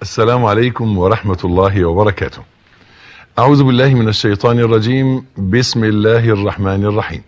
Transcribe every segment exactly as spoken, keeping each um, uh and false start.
السلام عليكم ورحمة الله وبركاته. أعوذ بالله من الشيطان الرجيم. بسم الله الرحمن الرحيم.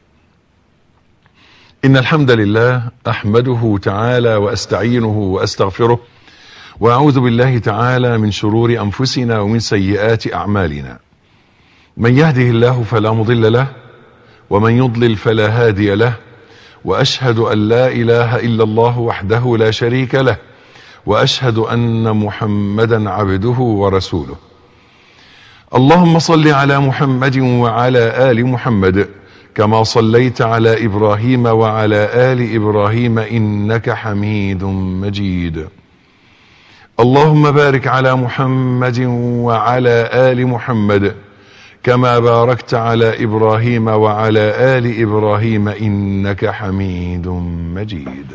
إن الحمد لله أحمده تعالى وأستعينه وأستغفره، وأعوذ بالله تعالى من شرور أنفسنا ومن سيئات أعمالنا. من يهده الله فلا مضل له، ومن يضلل فلا هادي له، وأشهد أن لا إله إلا الله وحده لا شريك له، وأشهد أن محمدا عبده ورسوله. اللهم صل على محمد وعلى آل محمد كما صليت على إبراهيم وعلى آل إبراهيم إنك حميد مجيد. اللهم بارك على محمد وعلى آل محمد كما باركت على إبراهيم وعلى آل إبراهيم إنك حميد مجيد.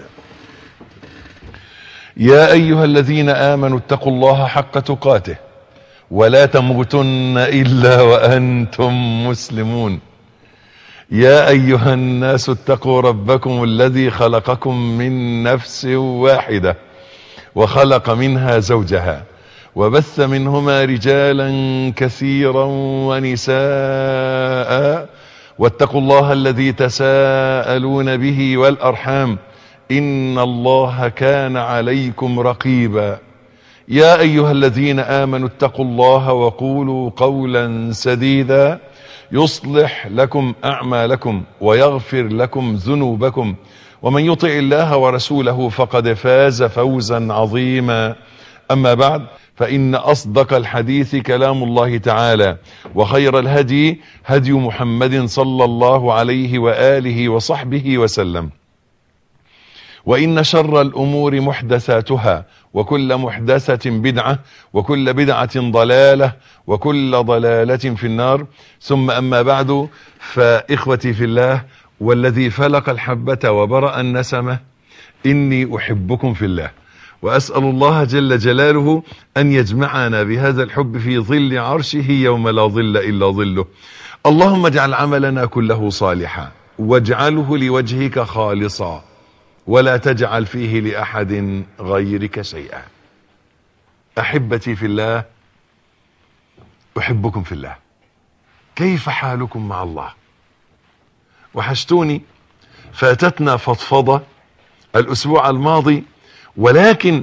يا أيها الذين آمنوا اتقوا الله حق تقاته ولا تموتن إلا وأنتم مسلمون. يا أيها الناس اتقوا ربكم الذي خلقكم من نفس واحدة وخلق منها زوجها وبث منهما رجالا كثيرا ونساء، واتقوا الله الذي تساءلون به والأرحام إن الله كان عليكم رقيبا. يا أيها الذين آمنوا اتقوا الله وقولوا قولا سديدا يصلح لكم أعمالكم ويغفر لكم ذنوبكم، ومن يطع الله ورسوله فقد فاز فوزا عظيما. أما بعد، فإن أصدق الحديث كلام الله تعالى، وخير الهدي هدي محمد صلى الله عليه وآله وصحبه وسلم. وإن شر الأمور محدثاتها، وكل محدثة بدعة، وكل بدعة ضلالة، وكل ضلالة في النار. ثم أما بعد، فإخوتي في الله والذي فلق الحبة وبرأ النسمة، إني أحبكم في الله، وأسأل الله جل جلاله أن يجمعنا بهذا الحب في ظل عرشه يوم لا ظل إلا ظله. اللهم اجعل عملنا كله صالحا، واجعله لوجهك خالصا، ولا تجعل فيه لأحد غيرك شيئا. أحبتي في الله، أحبكم في الله. كيف حالكم مع الله؟ وحشتوني. فاتتنا فضفضة الأسبوع الماضي، ولكن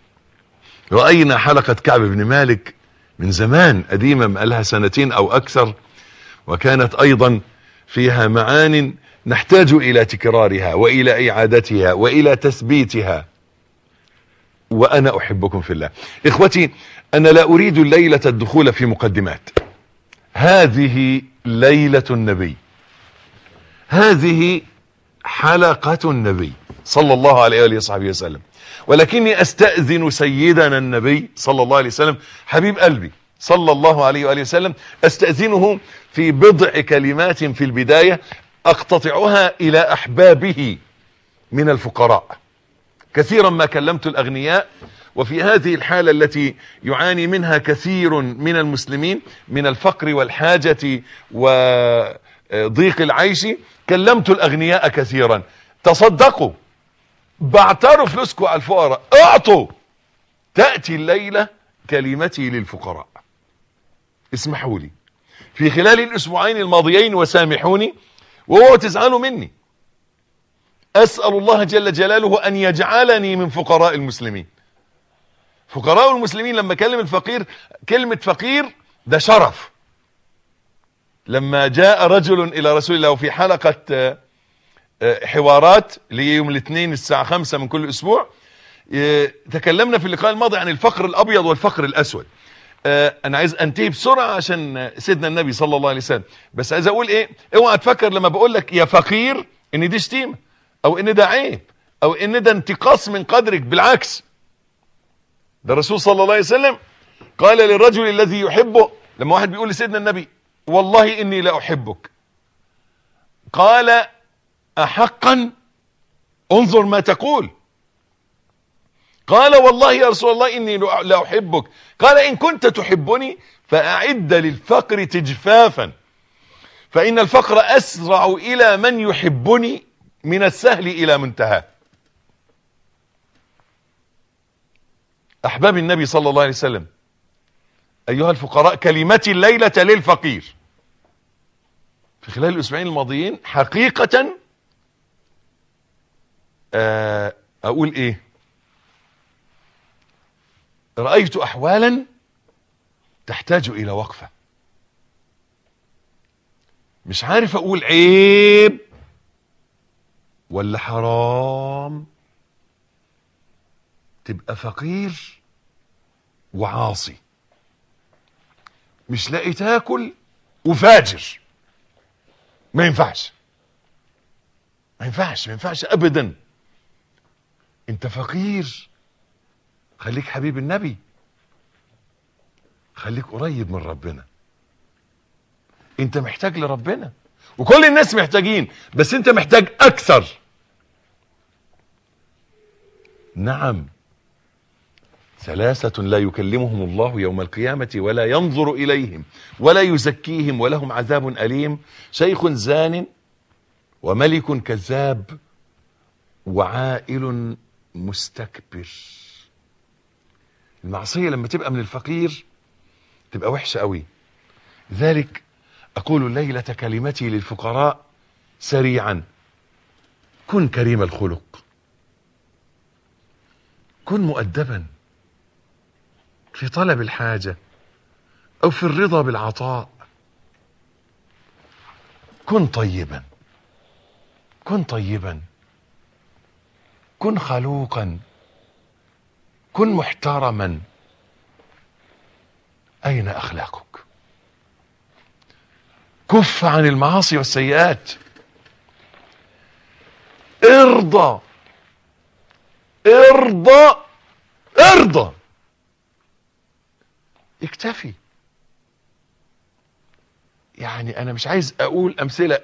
رأينا حلقة كعب بن مالك من زمان قديمة، بقالها سنتين أو أكثر، وكانت أيضا فيها معان نحتاج إلى تكرارها وإلى إعادتها وإلى تثبيتها. وأنا أحبكم في الله. إخوتي، أنا لا أريد الليلة الدخول في مقدمات. هذه ليلة النبي، هذه حلقة النبي صلى الله عليه وآله وصحبه وسلم، ولكني أستأذن سيدنا النبي صلى الله عليه وسلم حبيب قلبي صلى الله عليه وآله وسلم، أستأذنه في بضع كلمات في البداية أقتطعها إلى أحبابه من الفقراء. كثيرا ما كلمت الأغنياء، وفي هذه الحالة التي يعاني منها كثير من المسلمين من الفقر والحاجة وضيق العيش، كلمت الأغنياء كثيرا. تصدقوا، بعتروا فلوسكم على الفقراء، اعطوا. تأتي الليلة كلمتي للفقراء. اسمحوا لي في خلال الأسبوعين الماضيين، وسامحوني وهو تزعلوا مني، أسأل الله جل جلاله أن يجعلني من فقراء المسلمين. فقراء المسلمين، لما كلم الفقير كلمة فقير ده شرف. لما جاء رجل إلى رسول الله في حلقة حوارات ليوم الاثنين الساعة خمسة من كل أسبوع، تكلمنا في اللقاء الماضي عن الفقر الأبيض والفقر الأسود. انا عايز انتهي بسرعة عشان سيدنا النبي صلى الله عليه وسلم، بس عايز اقول ايه، اوعى تفكر لما بقول لك يا فقير ان دي شتيمة او ان ده عيب او ان ده انتقاص من قدرك. بالعكس، ده الرسول صلى الله عليه وسلم قال للرجل الذي يحبه، لما واحد بيقول لسيدنا النبي والله اني لا احبك، قال احقا؟ انظر ما تقول. قال والله يا رسول الله إني لا أحبك. قال إن كنت تحبني فأعد للفقر تجفافا، فإن الفقر أسرع إلى من يحبني من السهل إلى منتهى. احباب النبي صلى الله عليه وسلم، ايها الفقراء، كلمتي الليلة للفقير في خلال الاسبوعين الماضيين حقيقة اقول ايه، رأيت احوالا تحتاج الى وقفة. مش عارف اقول عيب ولا حرام تبقى فقير وعاصي، مش لاقي تاكل وفاجر. ما ينفعش ما ينفعش ما ينفعش ابدا. انت فقير، خليك حبيب النبي، خليك قريب من ربنا. انت محتاج لربنا وكل الناس محتاجين، بس انت محتاج اكثر. نعم، ثلاثة لا يكلمهم الله يوم القيامة ولا ينظر إليهم ولا يزكيهم ولهم عذاب أليم: شيخ زان وملك كذاب وعائل مستكبر. المعصية لما تبقى من الفقير تبقى وحشة قوي. ذلك أقول الليلة كلمتي للفقراء سريعا: كن كريم الخلق، كن مؤدبا في طلب الحاجة أو في الرضا بالعطاء، كن طيبا كن طيبا كن خلوقا، كن محترما. أين أخلاقك؟ كف عن المعاصي والسيئات، ارضى ارضى ارضى، اكتفي. يعني انا مش عايز اقول امثلة،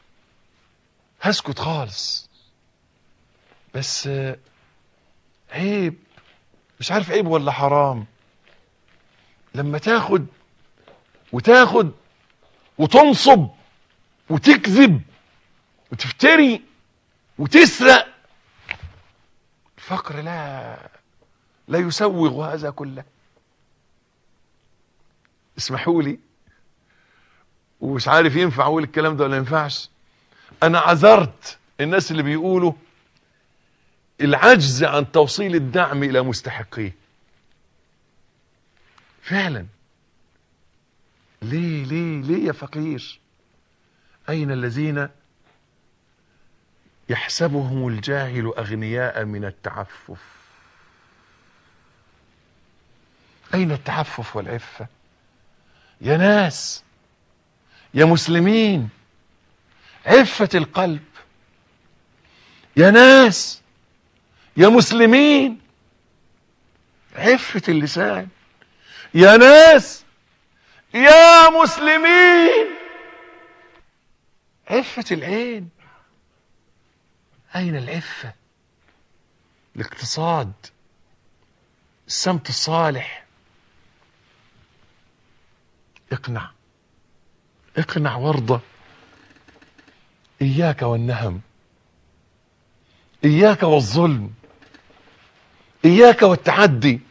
هسكت خالص، بس عيب، مش عارف عيب ولا حرام لما تاخد وتاخد وتنصب وتكذب وتفتري وتسرق. الفقر لا لا يسوغ هذا كله. اسمحوا لي، ومش عارف ينفع اقول الكلام ده ولا ينفعش. انا عذرت الناس اللي بيقولوا العجز عن توصيل الدعم الى مستحقيه. فعلا، ليه ليه ليه يا فقير؟ اين الذين يحسبهم الجاهل اغنياء من التعفف؟ اين التعفف والعفة يا ناس يا مسلمين؟ عفة القلب يا ناس يا مسلمين، عفة اللسان يا ناس يا مسلمين، عفة العين. أين العفة؟ الاقتصاد، السمت الصالح. اقنع اقنع وارضى. إياك والنهم، إياك والظلم، إياك والتعدي.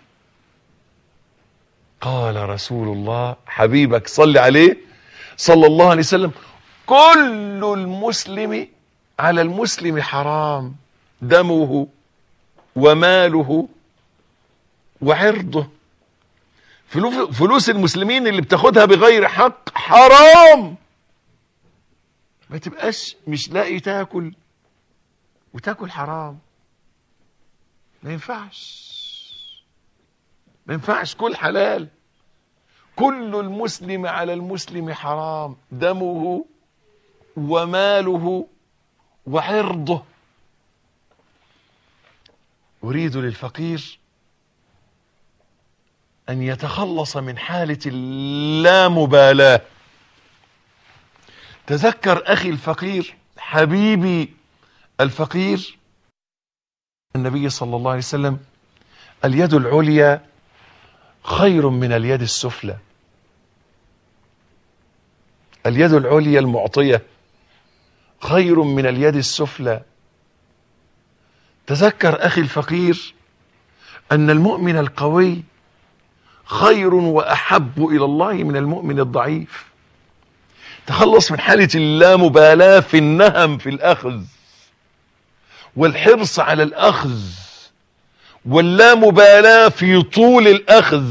قال رسول الله حبيبك صل عليه صلى الله عليه وسلم: كل المسلم على المسلم حرام، دمه وماله وعرضه. فلوس المسلمين اللي بتاخدها بغير حق حرام. ما تبقاش مش لاقي تاكل وتاكل حرام. ما ينفعش ما ينفعش كل حلال. كل المسلم على المسلم حرام، دمه وماله وعرضه. أريد للفقير أن يتخلص من حالة اللامبالاة. تذكر أخي الفقير، حبيبي الفقير، النبي صلى الله عليه وسلم: اليد العليا خير من اليد السفلى. اليد العليا المعطية خير من اليد السفلى. تذكر أخي الفقير أن المؤمن القوي خير وأحب إلى الله من المؤمن الضعيف. تخلص من حالة اللامبالاة في النهم في الأخذ والحرص على الأخذ واللامبالاة في طول الأخذ.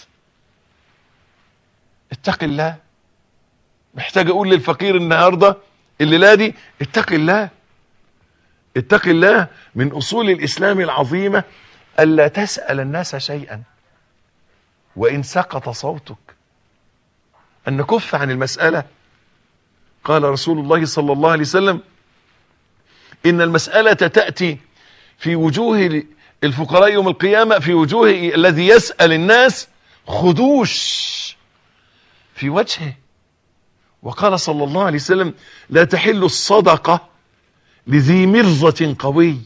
اتق الله. محتاج أقول للفقير النهاردة الليلة دي اتق الله. اتق الله. من أصول الإسلام العظيمة ألا تسأل الناس شيئا وإن سقط صوتك، أن نكف عن المسألة. قال رسول الله صلى الله عليه وسلم إن المسألة تأتي في وجوه الفقراء يوم القيامة، في وجوه الذي يسأل الناس خدوش في وجهه. وقال صلى الله عليه وسلم لا تحل الصدقة لذي مرزة قوي.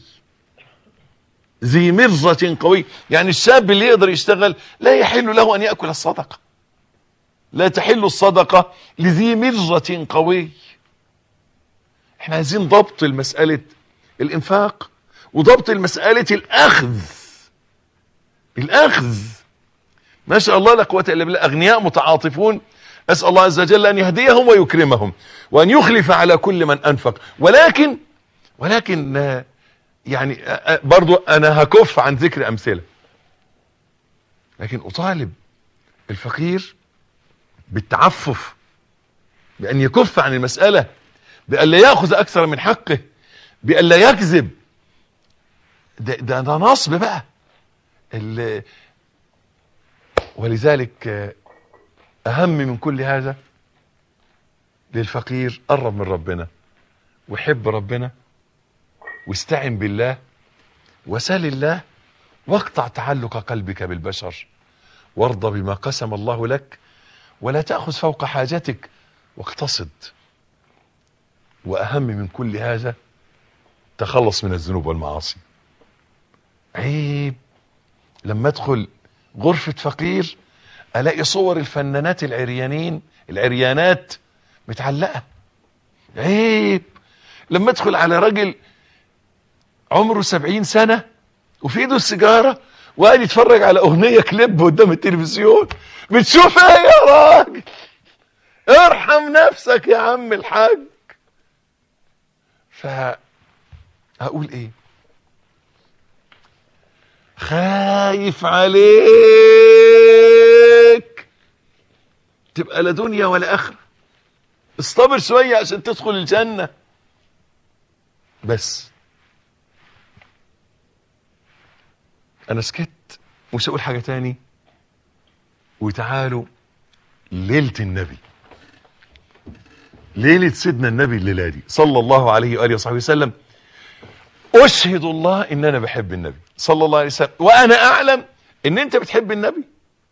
ذي مرزة قوي يعني الشاب اللي يقدر يشتغل لا يحل له أن يأكل الصدقة. لا تحل الصدقة لذي مرزة قوي. احنا عايزين ضبط المسألة الإنفاق وضبط المسألة الأخذ. الأخذ ما شاء الله لا قوة إلا بالله. أغنياء متعاطفون. أسأل الله عز وجل أن يهديهم ويكرمهم وأن يخلف على كل من أنفق. ولكن ولكن يعني برضو أنا هكف عن ذكر أمثلة، لكن أطالب الفقير بالتعفف، بأن يكف عن المسألة، بأن لا يأخذ أكثر من حقه، بأن لا يكذب. ده, ده, ده نصب بقى. ولذلك أهم من كل هذا للفقير قرب من ربنا وحب ربنا واستعن بالله وسل الله واقطع تعلق قلبك بالبشر وارضى بما قسم الله لك ولا تأخذ فوق حاجتك واقتصد. وأهم من كل هذا تخلص من الذنوب والمعاصي. عيب لما ادخل غرفة فقير الاقي صور الفنانات العريانين العريانات متعلقة. عيب لما ادخل على راجل عمره سبعين سنة وفي ايده السيجارة وقاعد يتفرج على اغنية كليب قدام التلفزيون. بتشوف ايه يا راجل؟ ارحم نفسك يا عم الحاج. فهقول ايه؟ خايف عليك تبقى لا دنيا ولا اخره. استبر شوية عشان تدخل الجنة. بس انا سكت مش هقول حاجة تاني. وتعالوا ليلة النبي، ليلة سيدنا النبي الليلة دي صلى الله عليه وآله وصحبه وسلم. أشهد الله إن أنا بحب النبي صلى الله عليه وسلم، وأنا أعلم إن أنت بتحب النبي،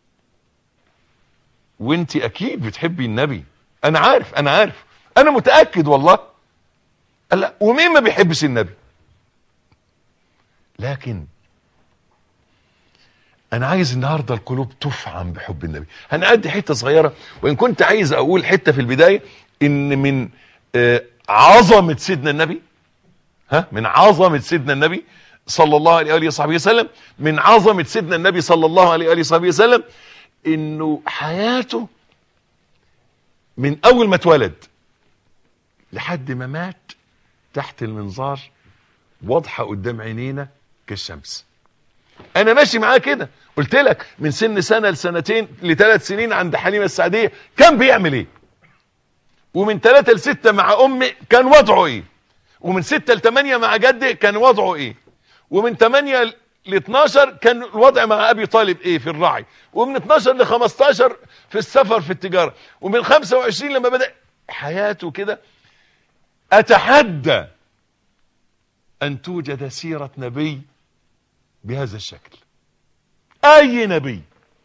وأنت أكيد بتحبي النبي. أنا عارف أنا عارف أنا متأكد والله. لا، ومين ما بيحبش النبي؟ لكن أنا عايز النهاردة القلوب تفعم بحب النبي. هنأدي حتة صغيرة، وإن كنت عايز أقول حتة في البداية إن من آه عظمة سيدنا النبي، ها من عظمة سيدنا النبي صلى الله عليه وآله وصحبه وسلم، من عظمة سيدنا النبي صلى الله عليه وآله وصحبه وسلم إنه حياته من أول ما اتولد لحد ما مات تحت المنظار واضحة قدام عينينا كالشمس. انا ماشي معاه كده. قلت لك من سن سنة لسنتين لثلاث سنين عند حليمة السعدية كان بيعمل ايه، ومن ثلاثة لستة مع امي كان وضعه ايه، ومن ستة لثمانية مع جدي كان وضعه ايه، ومن ثمانية لاثناشر كان الوضع مع ابي طالب ايه في الرعي، ومن اثناشر لخمستاشر في السفر في التجارة، ومن خمسة وعشرين لما بدأ حياته كده. اتحدى ان توجد سيرة نبي بهذا الشكل. اي نبي.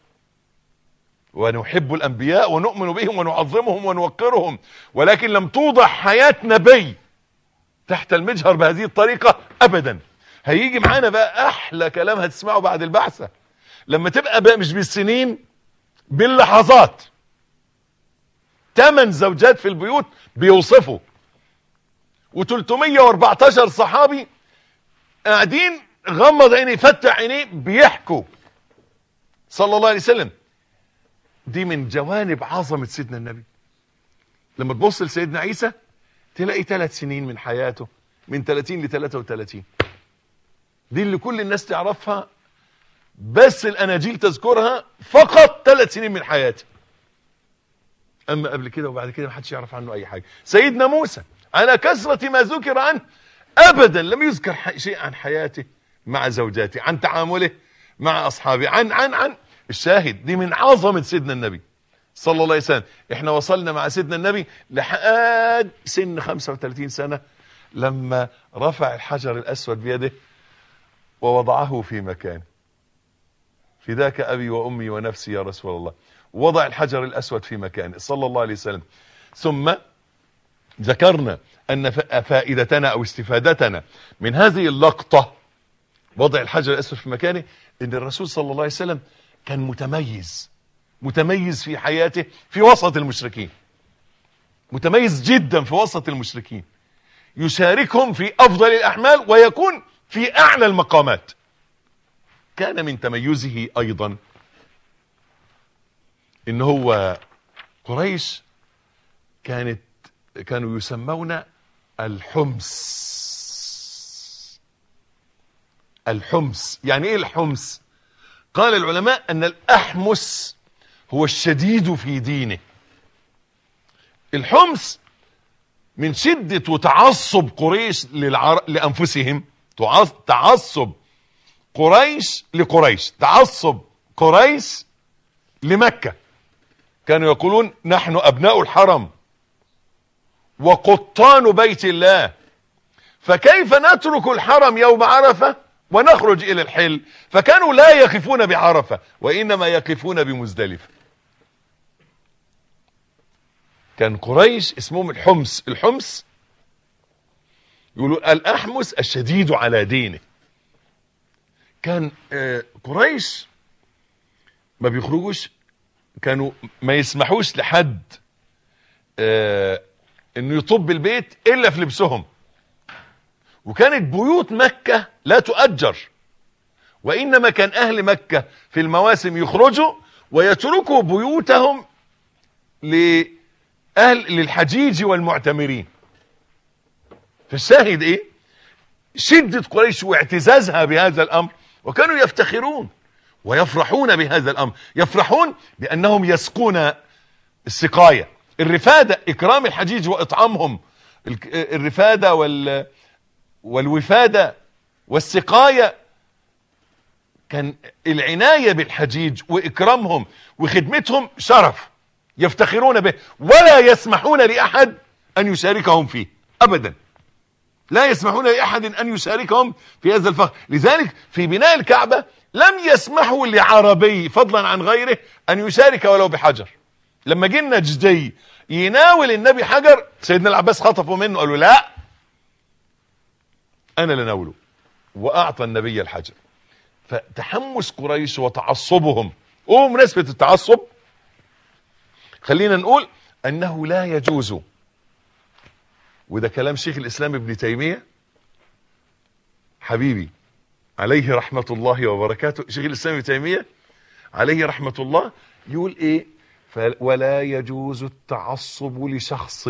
ونحب الانبياء ونؤمن بهم ونعظمهم ونوقرهم، ولكن لم توضع حياة نبي تحت المجهر بهذه الطريقة ابدا. هيجي معانا بقى احلى كلام هتسمعه بعد البعثة، لما تبقى بقى مش بالسنين باللحظات. ثمان زوجات في البيوت بيوصفوا، وثلاثمية واربعتاشر صحابي قاعدين غمض عينيه فتح عينيه بيحكوا صلى الله عليه وسلم. دي من جوانب عظمة سيدنا النبي. لما تبص لسيدنا عيسى تلاقي ثلاث سنين من حياته، من ثلاثين ل ثلاثة وثلاثين. دي اللي كل الناس تعرفها، بس الاناجيل تذكرها فقط ثلاث سنين من حياته. اما قبل كده وبعد كده محدش يعرف عنه اي حاجه. سيدنا موسى على كثرة ما ذكر عنه ابدا لم يذكر شيء عن حياته مع زوجاته، عن تعامله مع اصحابه، عن عن عن الشاهد. دي من عظمه سيدنا النبي صلى الله عليه وسلم. احنا وصلنا مع سيدنا النبي لحد سن خمسة وثلاثين سنة لما رفع الحجر الاسود بيده ووضعه في مكانه. فداك ابي وامي ونفسي يا رسول الله. وضع الحجر الاسود في مكانه صلى الله عليه وسلم. ثم ذكرنا ان فائدتنا او استفادتنا من هذه اللقطة وضع الحجر الاسود في مكانه ان الرسول صلى الله عليه وسلم كان متميز متميز في حياته في وسط المشركين، متميز جدا في وسط المشركين، يشاركهم في افضل الاعمال ويكون في اعلى المقامات. كان من تميزه ايضا ان هو قريش كانت كانوا يسمون الحمص. الحمص يعني ايه الحمص؟ قال العلماء ان الاحمس هو الشديد في دينه. الحمص من شدة وتعصب قريش للعر... لانفسهم، تعصب قريش لقريش، تعصب قريش لمكة. كانوا يقولون نحن ابناء الحرم وقطان بيت الله، فكيف نترك الحرم يوم عرفة ونخرج الى الحل؟ فكانوا لا يقفون بعرفة وانما يقفون بمزدلفة. كان قريش اسمهم الحمص. الحمص يقولوا الاحمس الشديد على دينه. كان قريش ما بيخرجوش، كانوا ما يسمحوش لحد انه يطب البيت الا في لبسهم. وكانت بيوت مكة لا تؤجر، وانما كان اهل مكة في المواسم يخرجوا ويتركوا بيوتهم لاهل للحجيج والمعتمرين. فالشاهد ايه؟ شدة قريش واعتزازها بهذا الامر، وكانوا يفتخرون ويفرحون بهذا الامر. يفرحون بانهم يسقون السقاية، الرفادة، اكرام الحجيج واطعامهم، الرفادة وال والوفادة والسقاية. كان العناية بالحجيج واكرامهم وخدمتهم شرف يفتخرون به، ولا يسمحون لاحد ان يشاركهم فيه ابدا. لا يسمحون لاحد ان يشاركهم في هذا الفخر. لذلك في بناء الكعبة لم يسمحوا لعربي فضلا عن غيره ان يشارك ولو بحجر. لما جينا جدي يناول النبي حجر، سيدنا العباس خطفوا منه قالوا لا انا لناوله، واعطى النبي الحجر. فتحمس قريش وتعصبهم، ومناسبة التعصب خلينا نقول انه لا يجوز، وده كلام شيخ الاسلام ابن تيمية حبيبي عليه رحمة الله وبركاته. شيخ الاسلام ابن تيمية عليه رحمة الله يقول ايه؟ ولا يجوز التعصب لشخص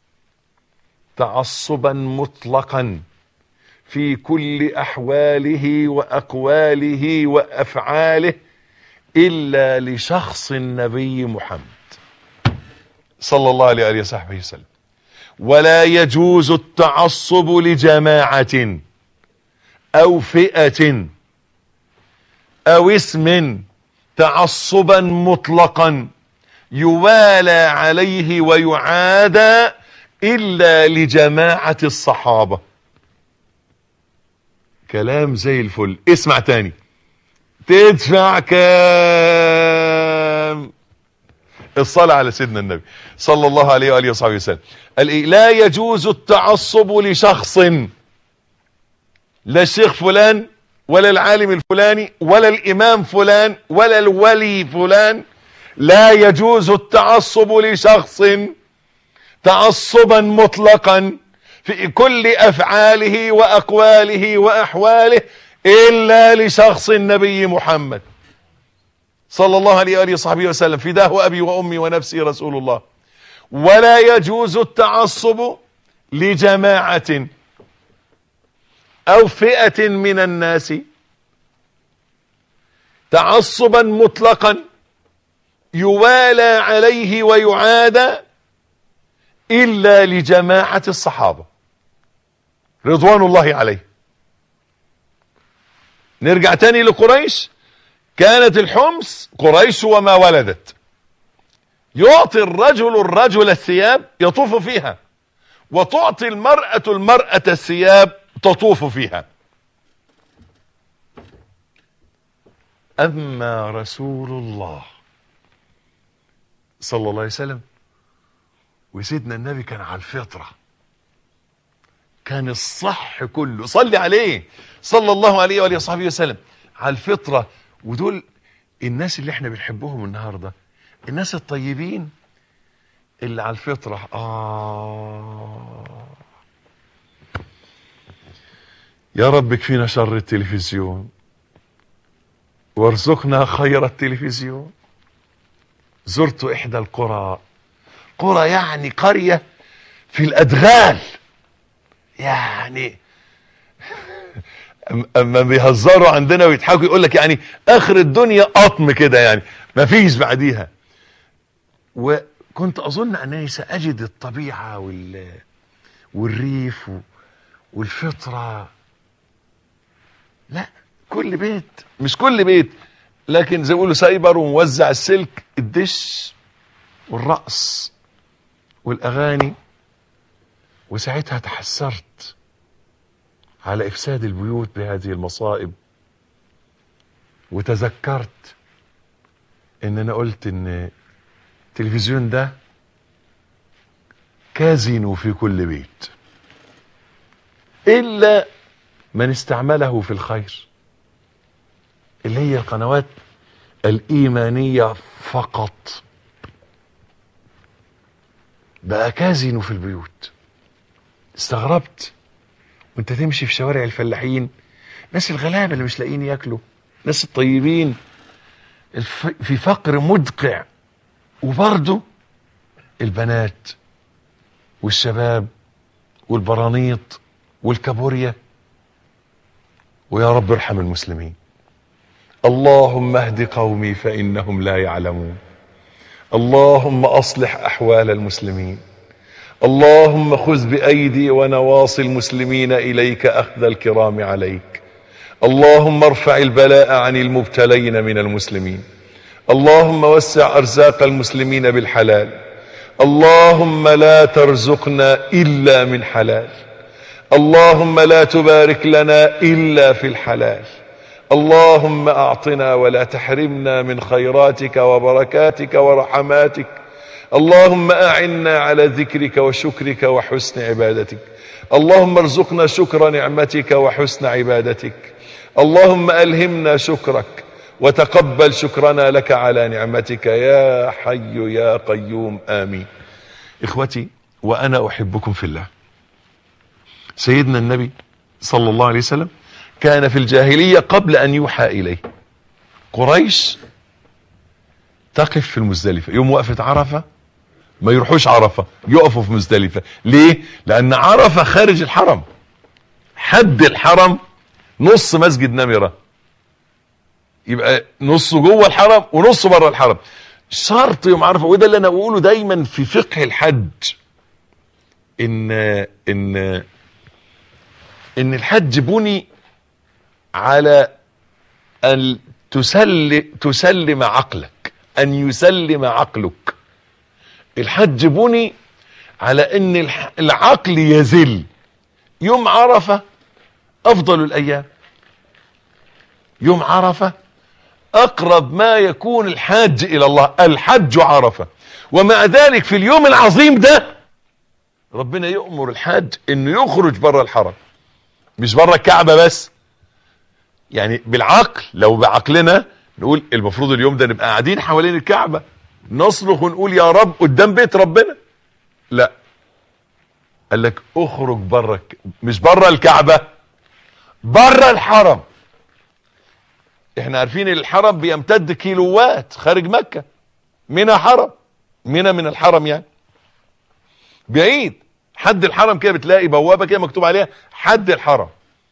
تعصبا مطلقا في كل احواله واقواله وافعاله الا لشخص النبي محمد صلى الله عليه وآله وصحبه وسلم. ولا يجوز التعصب لجماعة او فئة او اسم تعصبا مطلقا يوالى عليه ويعادى الا لجماعة الصحابة. كلام زي الفل. اسمع تاني. تدفع كام؟ الصلاة على سيدنا النبي صلى الله عليه وآله وصحبه وسلم. لا يجوز التعصب لشخص، لا الشيخ فلان ولا العالم الفلاني ولا الامام فلان ولا الولي فلان. لا يجوز التعصب لشخص تعصبا مطلقا في كل افعاله واقواله واحواله إلا لشخص النبي محمد صلى الله عليه وآله وصحبه وسلم، فداه أبي وأمي ونفسي رسول الله. ولا يجوز التعصب لجماعة أو فئة من الناس تعصبا مطلقا يوالى عليه ويعادى إلا لجماعة الصحابة رضوان الله عليه. نرجع تاني لقريش. كانت الحمص قريش وما ولدت، يعطي الرجل الرجل الثياب يطوف فيها، وتعطي المرأة المرأة الثياب تطوف فيها. أما رسول الله صلى الله عليه وسلم وسيدنا النبي كان على الفطرة، كان الصح كله، صلي عليه صلى الله عليه وآله وصحبه وسلم، على الفطرة. ودول الناس اللي احنا بنحبهم النهاردة، الناس الطيبين اللي على الفطرة. آه يا رب اكفينا شر التلفزيون وارزقنا خير التلفزيون. زرت إحدى القرى، قرى يعني قرية في الأدغال، يعني اما بيهزروا عندنا ويضحكوا يقول لك يعني اخر الدنيا قطم كده، يعني ما فيش بعديها. وكنت اظن انني ساجد الطبيعة وال والريف والفطرة. لا، كل بيت، مش كل بيت، لكن زي ما بيقولوا سايبر وموزع السلك، الدش والرقص والاغاني. وساعتها تحسرت على افساد البيوت بهذه المصائب، وتذكرت ان انا قلت ان التلفزيون ده كازينو في كل بيت الا من استعمله في الخير، اللي هي القنوات الايمانية فقط. بقى كازينو في البيوت. استغربت وانت تمشي في شوارع الفلاحين، ناس الغلابة اللي مش لاقيين ياكلوا، ناس الطيبين الف... في فقر مدقع، وبرضه البنات والشباب والبرانيط والكابوريا. ويا رب ارحم المسلمين. اللهم اهد قومي فإنهم لا يعلمون. اللهم أصلح أحوال المسلمين. اللهم خذ بأيدي ونواصي المسلمين إليك أخذ الكرام عليك. اللهم ارفع البلاء عن المبتلين من المسلمين. اللهم وسع أرزاق المسلمين بالحلال. اللهم لا ترزقنا إلا من حلال. اللهم لا تبارك لنا إلا في الحلال. اللهم أعطنا ولا تحرمنا من خيراتك وبركاتك ورحماتك. اللهم أعنا على ذكرك وشكرك وحسن عبادتك. اللهم ارزقنا شكر نعمتك وحسن عبادتك. اللهم ألهمنا شكرك وتقبل شكرنا لك على نعمتك يا حي يا قيوم. آمين. إخوتي وأنا أحبكم في الله. سيدنا النبي صلى الله عليه وسلم كان في الجاهلية قبل أن يوحى إليه قريش تقف في المزدلفة يوم وقفة عرفة، ما يروحوش عرفة، يقفوا في مزدلفة. ليه؟ لأن عرفة خارج الحرم، حد الحرم نص مسجد نمرة، يبقى نصه جوه الحرم ونصه بره الحرم. شرط يوم عرفة، وده اللي أنا بقوله دايما في فقه الحج، إن إن إن الحج بني على أن تسلم تسلم عقلك، أن يسلم عقلك. الحج بني على أن العقل يزل. يوم عرفة أفضل الأيام، يوم عرفة أقرب ما يكون الحاج إلى الله، الحج عرفة. ومع ذلك في اليوم العظيم ده ربنا يؤمر الحاج أنه يخرج بره الحرم، مش بره الكعبة بس. يعني بالعقل، لو بعقلنا نقول المفروض اليوم ده نبقى قاعدين حوالين الكعبة نصرخ ونقول يا رب قدام بيت ربنا. لا، قال لك اخرج بره، مش بره الكعبة، بره الحرم. احنا عارفين الحرم بيمتد كيلوات خارج مكة. منى حرم، منى من الحرم يعني بعيد. حد الحرم كده بتلاقي بوابة كده مكتوب عليها حد الحرم.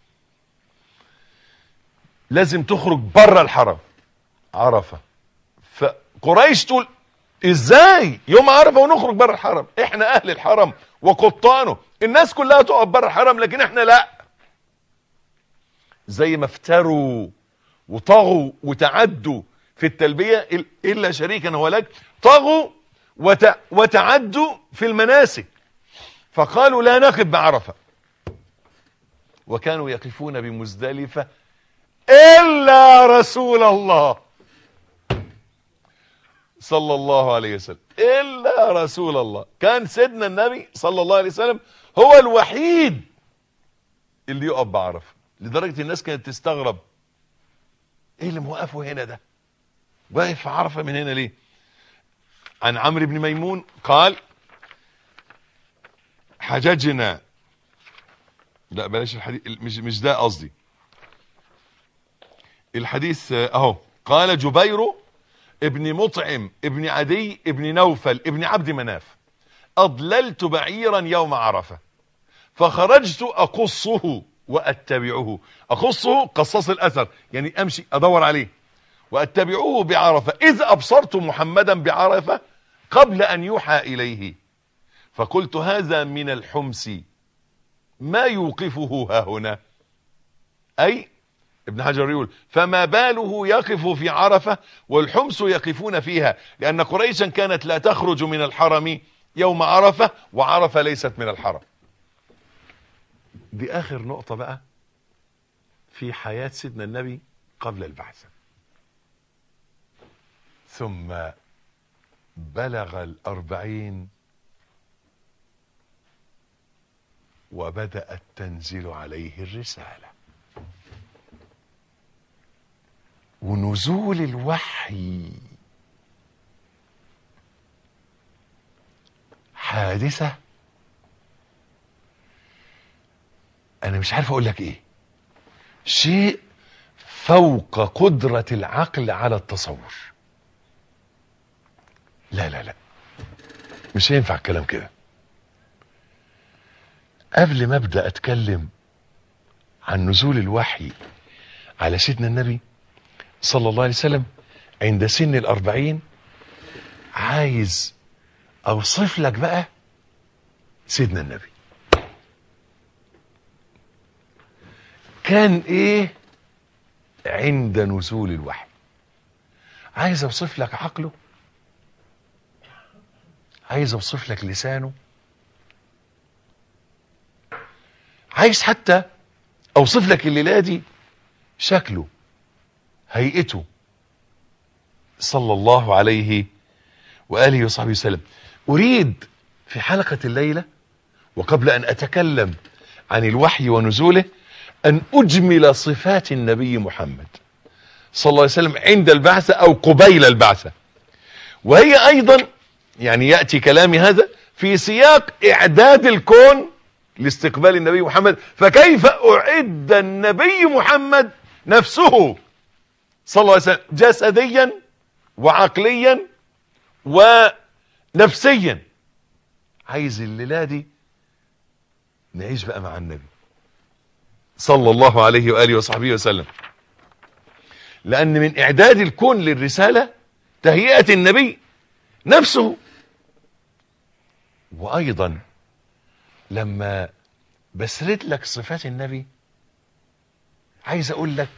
لازم تخرج بره الحرم عرفة. فقريش تقول ازاي يوم عرفة ونخرج بره الحرم؟ احنا اهل الحرم وقطانه، الناس كلها تقف بره الحرم لكن احنا لا. زي ما افتروا وطغوا وتعدوا في التلبية الا شريكا هو لك، طغوا وت... وتعدوا في المناسك، فقالوا لا نقف بعرفة، وكانوا يقفون بمزدلفة إلا رسول الله صلى الله عليه وسلم. إلا رسول الله. كان سيدنا النبي صلى الله عليه وسلم هو الوحيد اللي يقف بعرفة، لدرجة الناس كانت تستغرب ايه اللي موقفه هنا ده، واقف في عرفة من هنا ليه؟ عن عمرو بن ميمون قال حججنا، لا بلاش الحديث، مش مش ده قصدي الحديث اهو. قال جبير ابن مطعم ابن عدي ابن نوفل ابن عبد مناف اضللت بعيرا يوم عرفة فخرجت اقصه واتبعه. اقصه قصص الاثر، يعني امشي ادور عليه، واتبعه بعرفة اذ ابصرت محمدا بعرفة قبل ان يوحى اليه، فقلت هذا من الحمس ما يوقفه ها هنا. اي ابن حجر يقول فما باله يقف في عرفة والحمص يقفون فيها، لأن قريشا كانت لا تخرج من الحرم يوم عرفة، وعرفة ليست من الحرم. دي آخر نقطة بقى في حياة سيدنا النبي قبل البعثة. ثم بلغ الأربعين وبدأت تنزل عليه الرسالة، ونزول الوحي حادثة انا مش عارف اقول لك ايه، شيء فوق قدرة العقل على التصور. لا لا لا مش هينفع الكلام كده. قبل ما ابدأ اتكلم عن نزول الوحي على سيدنا النبي صلى الله عليه وسلم عند سن الأربعين، عايز أوصف لك بقى سيدنا النبي كان إيه عند نزول الوحي. عايز أوصف لك عقله، عايز أوصف لك لسانه، عايز حتى أوصف لك الليلة دي شكله، هيئته، صلى الله عليه وآله وصحبه وسلم. أريد في حلقة الليلة وقبل أن أتكلم عن الوحي ونزوله أن أجمل صفات النبي محمد صلى الله عليه وسلم عند البعثة أو قبيل البعثة، وهي أيضا يعني يأتي كلامي هذا في سياق إعداد الكون لاستقبال النبي محمد. فكيف أعد النبي محمد نفسه صلى الله عليه وسلم جسديا وعقليا ونفسيا. عايز الليلة دي نعيش بقى مع النبي صلى الله عليه وآله وصحبه وسلم، لأن من إعداد الكون للرسالة تهيئة النبي نفسه. وأيضا لما بسرد لك صفات النبي عايز أقول لك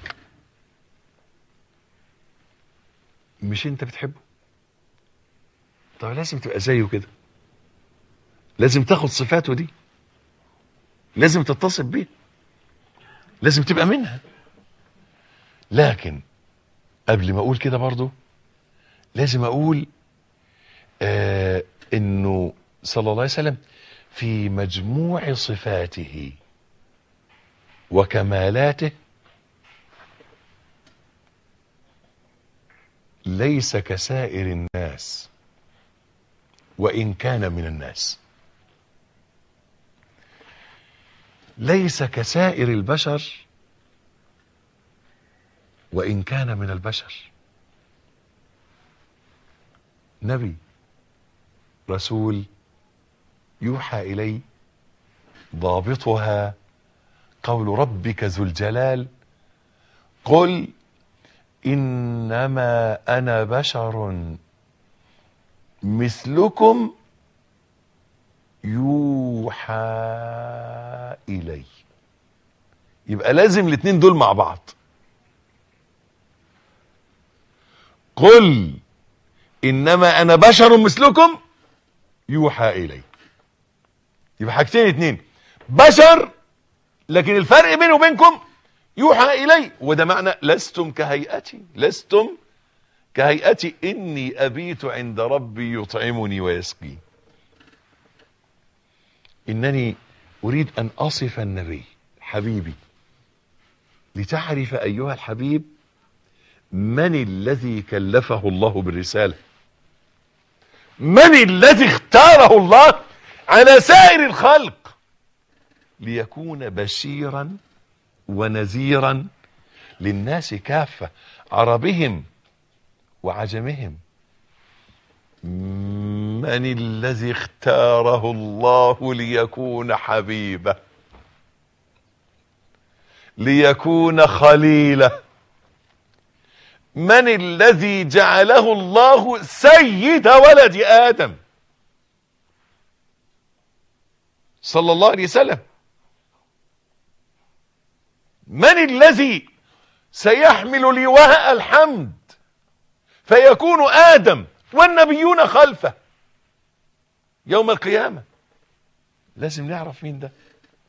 مش انت بتحبه؟ طب لازم تبقى زيه كده، لازم تاخد صفاته دي، لازم تتصف بيه، لازم تبقى منها. لكن قبل ما اقول كده برضو لازم اقول آه انه صلى الله عليه وسلم في مجموع صفاته وكمالاته ليس كسائر الناس وإن كان من الناس، ليس كسائر البشر وإن كان من البشر، نبي رسول يوحى إليه، ضابطها قول ربك ذو الجلال: قل إنما أنا بشر مثلكم يوحى إلي. يبقى لازم الاثنين دول مع بعض. قل إنما أنا بشر مثلكم يوحى إلي. يبقى حاجتين اتنين، بشر لكن الفرق بينه وبينكم يوحى إلي، وده معنى لستم كهيئتي، لستم كهيئتي إني أبيت عند ربي يطعمني ويسقين. إنني أريد أن أصف النبي حبيبي لتعرف أيها الحبيب من الذي كلفه الله بالرسالة، من الذي اختاره الله على سائر الخلق ليكون بشيرا ونذيرا للناس كافة، عربهم وعجمهم. من الذي اختاره الله ليكون حبيبه، ليكون خليله؟ من الذي جعله الله سيد ولد آدم صلى الله عليه وسلم؟ من الذي سيحمل لواء الحمد فيكون آدم والنبيون خلفه يوم القيامة؟ لازم نعرف مين ده،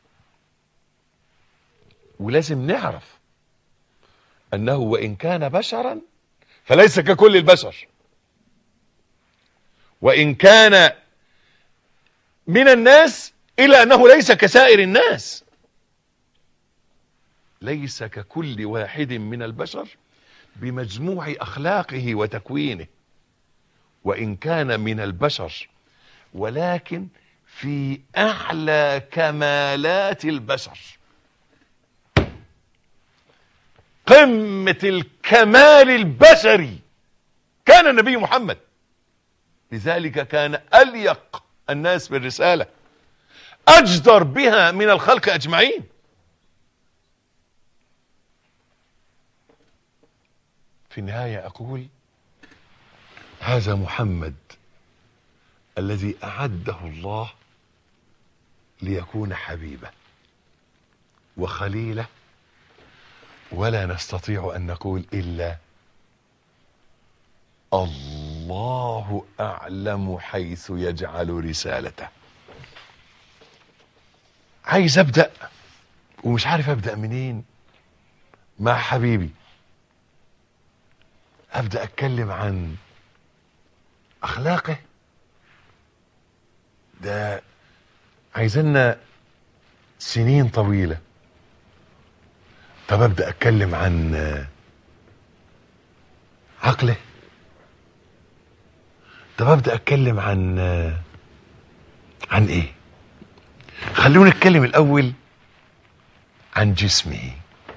ولازم نعرف أنه وإن كان بشرا فليس ككل البشر، وإن كان من الناس إلا أنه ليس كسائر الناس، ليس ككل واحد من البشر بمجموع أخلاقه وتكوينه. وإن كان من البشر ولكن في أعلى كمالات البشر، قمة الكمال البشري كان النبي محمد. لذلك كان أليق الناس بالرسالة، أجدر بها من الخلق أجمعين. في النهاية أقول هذا محمد الذي أعده الله ليكون حبيبه وخليله، ولا نستطيع أن نقول إلا الله أعلم حيث يجعل رسالته. عايز أبدأ ومش عارف أبدأ منين مع حبيبي. أبدأ أتكلم عن أخلاقه، ده عايزنا سنين طويلة. طب أبدأ أتكلم عن عقله، طب أبدأ أتكلم عن عن إيه؟ خلونا نتكلم الأول عن جسمه،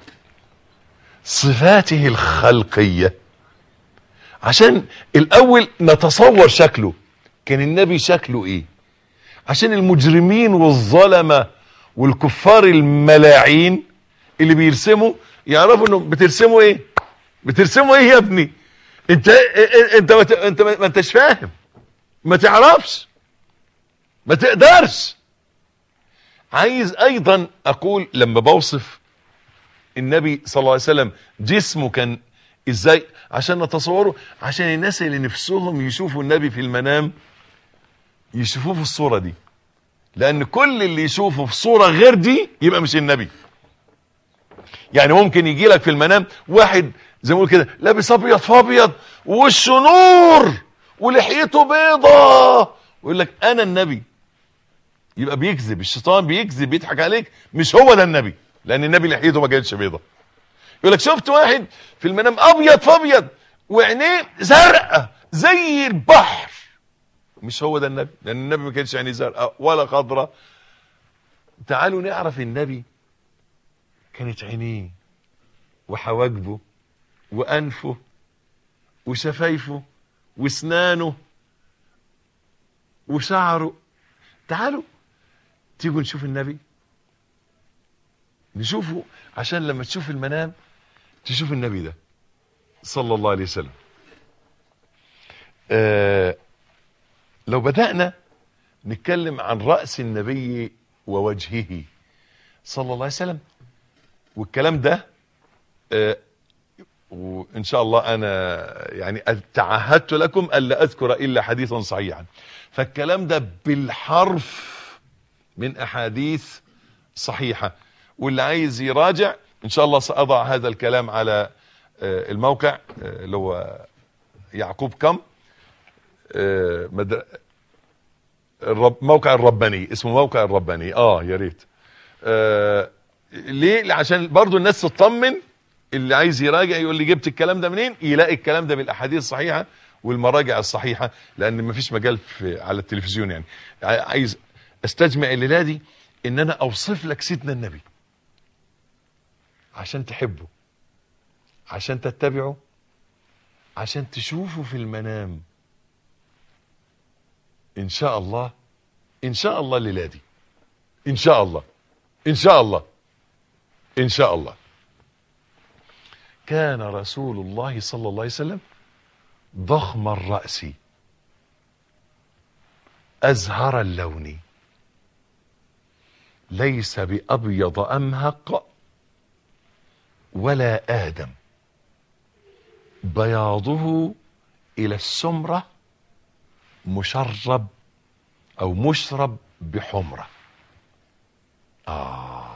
صفاته الخلقية، عشان الأول نتصور شكله. كان النبي شكله إيه؟ عشان المجرمين والظلمة والكفار الملاعين اللي بيرسموا يعرفوا انه بترسموا ايه، بترسموا ايه يا ابني؟ انت انت انت, انت ما انتش فاهم، ما تعرفش، ما تقدرش. عايز ايضا اقول لما بوصف النبي صلى الله عليه وسلم جسمه كان ازاي عشان نتصوره، عشان الناس اللي نفسهم يشوفوا النبي في المنام يشوفوه في الصورة دي، لان كل اللي يشوفه في صورة غير دي يبقى مش النبي. يعني ممكن يجي لك في المنام واحد زي ما بيقول كده لابس ابيض فابيض ووشه نور ولحيته بيضة ويقول لك انا النبي، يبقى بيكذب، الشيطان بيكذب، بيضحك عليك، مش هو ده النبي، لان النبي لحيته ما كانتش بيضة. يقول لك شفت واحد في المنام ابيض فابيض وعينيه زرقاء زي البحر، مش هو ده النبي، لان النبي ما كانش عينيه زرقاء ولا خضراء. تعالوا نعرف النبي كانت عينيه وحواجبه وأنفه وشفايفه واسنانه وشعره. تعالوا تيجوا نشوف النبي، نشوفه عشان لما تشوف المنام تشوف النبي ده صلى الله عليه وسلم. آه لو بدأنا نتكلم عن رأس النبي ووجهه صلى الله عليه وسلم، والكلام ده آه وإن شاء الله أنا يعني تعهدت لكم ألا أذكر إلا حديثا صحيحا، فالكلام ده بالحرف من أحاديث صحيحة، واللي عايز يراجع إن شاء الله سأضع هذا الكلام على الموقع اللي هو يعقوب كم موقع الرباني، اسمه موقع الرباني. اه يا ريت. آه ليه؟ عشان برضو الناس تطمن، اللي عايز يراجع يقول لي جبت الكلام ده منين، يلاقي الكلام ده بالاحاديث الصحيحه والمراجع الصحيحه، لان مفيش مجال في على التلفزيون. يعني عايز استجمع الليله دي ان انا اوصف لك سيدنا النبي عشان تحبه، عشان تتبعه، عشان تشوفه في المنام ان شاء الله. ان شاء الله الليله دي ان شاء الله ان شاء الله ان شاء الله. كان رسول الله صلى الله عليه وسلم ضخم الرأس أزهر اللون، ليس بأبيض أمهق ولا آدم، بياضه إلى السمرة مشرب أو مشرب بحمرة. آه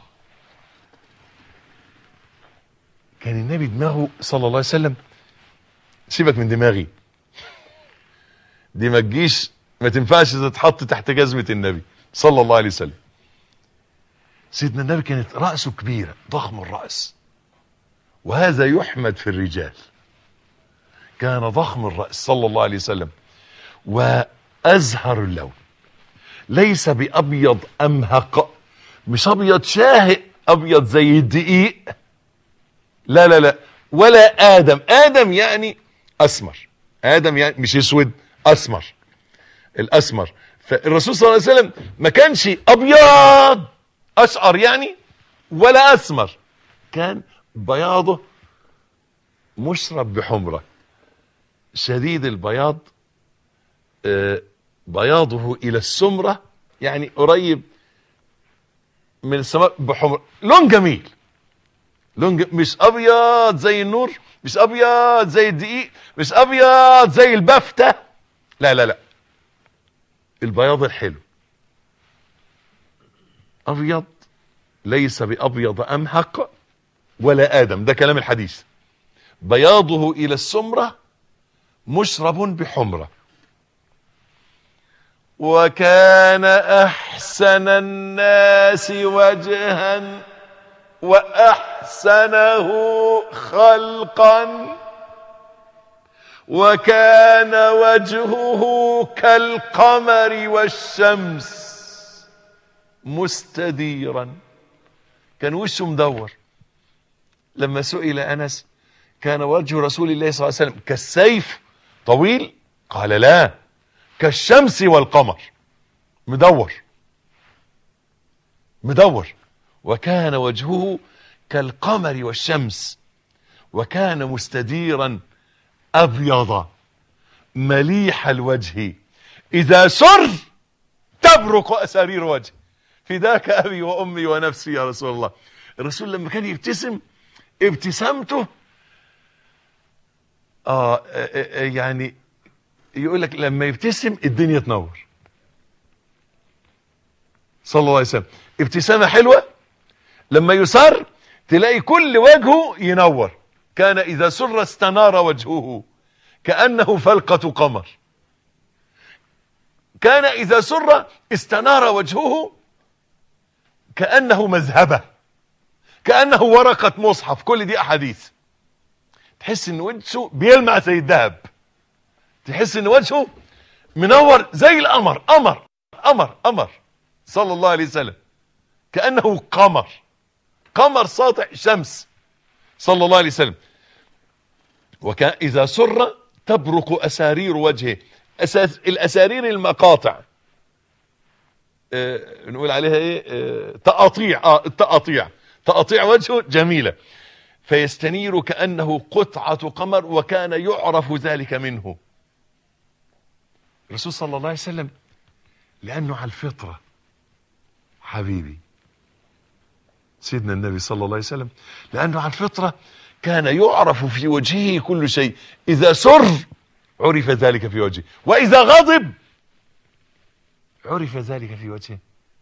كان النبي دماغه صلى الله عليه وسلم، سيبك من دماغي دي، ما تجيش ما تنفعش تتحط تحت جزمة النبي صلى الله عليه وسلم. سيدنا النبي كانت رأسه كبيرة، ضخم الرأس، وهذا يحمد في الرجال. كان ضخم الرأس صلى الله عليه وسلم وأزهر اللون، ليس بأبيض أمهق، مش أبيض شاهق أبيض زي الدقيق، لا لا لا، ولا آدم. آدم يعني أسمر، آدم يعني مش أسود، أسمر، الأسمر. فالرسول صلى الله عليه وسلم ما كانش أبيض أشقر يعني ولا أسمر، كان بياضه مشرب بحمرة، شديد البياض، آه بياضه إلى السمرة، يعني قريب من السماء بحمرة، لون جميل، لون جميل، مش أبيض زي النور، مش أبيض زي الدقيق، مش أبيض زي البفتة، لا لا لا، البياض الحلو، أبيض، ليس بأبيض أمهق ولا آدم، ده كلام الحديث، بياضه إلى السمرة مشرب بحمرة. وكان أحسن الناس وجها وأحسنه خلقا، وكان وجهه كالقمر والشمس مستديرا، كان وشه مدور. لما سئل أنس كان وجه رسول الله صلى الله عليه وسلم كالسيف طويل، قال لا، كالشمس والقمر، مدور مدور. وكان وجهه كالقمر والشمس، وكان مستديرا أبيض مليح الوجه، إذا سر تبرق أسارير وجه، فداك أبي وأمي ونفسي يا رسول الله. الرسول لما كان يبتسم ابتسامته آه, آه يعني يقول لك لما يبتسم الدنيا تنور صلى الله عليه وسلم. ابتسامة حلوة، لما يسر تلاقي كل وجهه ينور. كان إذا سر استنار وجهه كأنه فلقة قمر، كان إذا سر استنار وجهه كأنه مذهبة، كأنه ورقة مصحف. كل دي أحاديث، تحس ان وجهه بيلمع زي الذهب، تحس ان وجهه منور زي القمر، قمر قمر قمر صلى الله عليه وسلم، كأنه قمر، قمر ساطع شمس صلى الله عليه وسلم. وكان إذا سر تبرق أسارير وجهه. أساس الأسارير المقاطع، اه نقول عليها ايه، اه تقاطيع، اه التقاطيع، تقاطيع وجهه جميلة. فيستنير كأنه قطعة قمر، وكان يعرف ذلك منه. الرسول صلى الله عليه وسلم لأنه على الفطرة حبيبي سيدنا النبي صلى الله عليه وسلم، لأنه على الفطرة كان يعرف في وجهه كل شيء. إذا سر عرف ذلك في وجهه، وإذا غضب عرف ذلك في وجهه،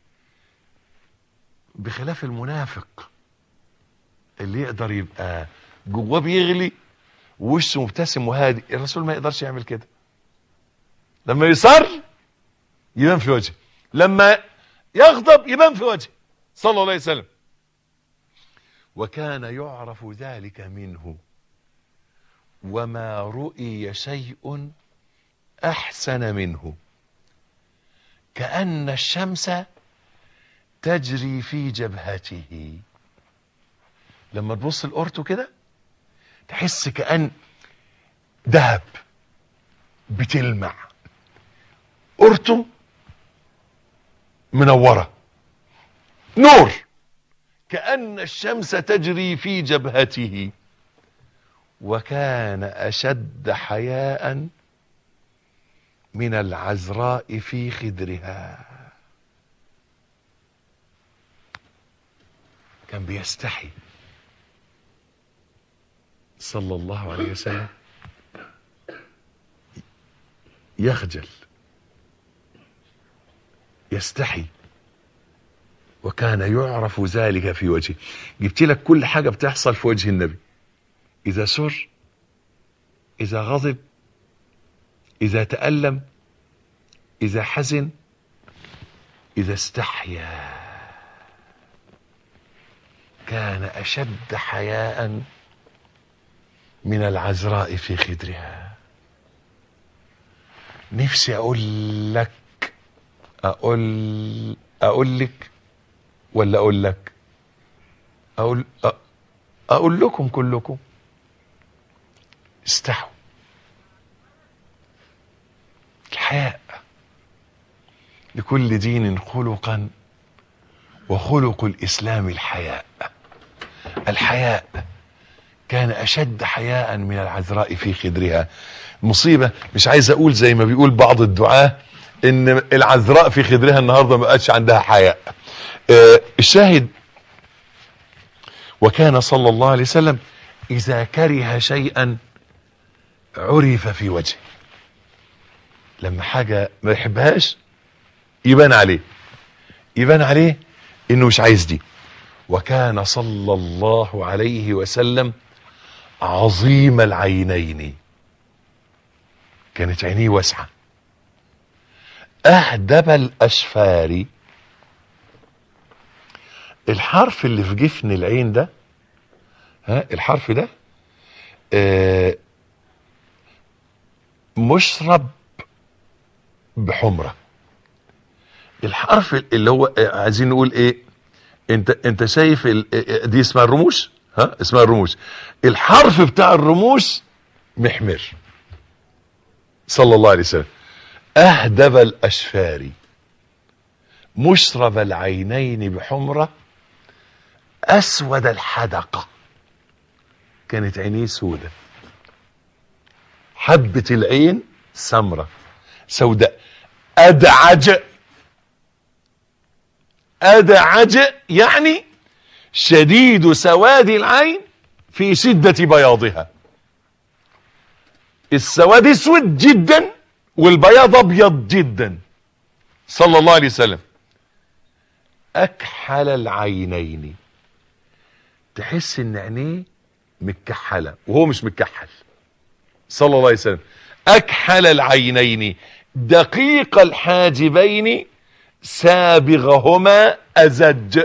بخلاف المنافق اللي يقدر يبقى جواه بيغلي ووشه مبتسم وهادي. الرسول ما يقدرش يعمل كده. لما يصر يبان في وجهه، لما يغضب يبان في وجهه صلى الله عليه وسلم. وكان يعرف ذلك منه، وما رؤي شيء أحسن منه، كأن الشمس تجري في جبهته. لما تبص لقرته كده تحس كأن ذهب بتلمع، قرته منورة نور، كأن الشمس تجري في جبهته. وكان أشد حياء من العذراء في خدرها. كان بيستحي صلى الله عليه وسلم، يخجل، يستحي، وكان يعرف ذلك في وجهه. جبت لك كل حاجة بتحصل في وجه النبي، إذا سر، إذا غضب، إذا تألم، إذا حزن، إذا استحيا. كان أشد حياء من العذراء في خدرها. نفسي أقول لك، أقول أقول لك ولا أقول لك أقول أقول لكم كلكم استحوا. الحياء لكل دين خلقا، وخلق الإسلام الحياء. الحياء كان أشد حياء من العذراء في خدرها. مصيبة، مش عايز أقول زي ما بيقول بعض الدعاة إن العذراء في خدرها النهاردة ما بقتش عندها حياء. آه الشاهد، وكان صلى الله عليه وسلم إذا كره شيئا عرف في وجهه. لما حاجة ما يحبهاش يبان عليه، يبان عليه إنه مش عايز دي. وكان صلى الله عليه وسلم عظيم العينين، كانت عينيه واسعة. أهدب الأشفار. الحرف اللي في جفن العين ده، ها الحرف ده آه مشرب بحمرة. الحرف اللي هو عايزين نقول ايه، انت انت شايف دي اسمها الرموش، ها اسمها الرموش. الحرف بتاع الرموش محمر صلى الله عليه وسلم. أهدب الأشفار مشرب العينين بحمرة أسود الحدقة. كانت عينيه سودة، حبة العين سمرة سوداء. أدعج، أدعج يعني شديد سواد العين في شدة بياضها. السواد اسود جدا والبياض ابيض جدا صلى الله عليه وسلم. اكحل العينين، تحس ان عينيه متكحله وهو مش متكحل صلى الله عليه وسلم. اكحل العينين دقيق الحاجبين سابغهما ازج.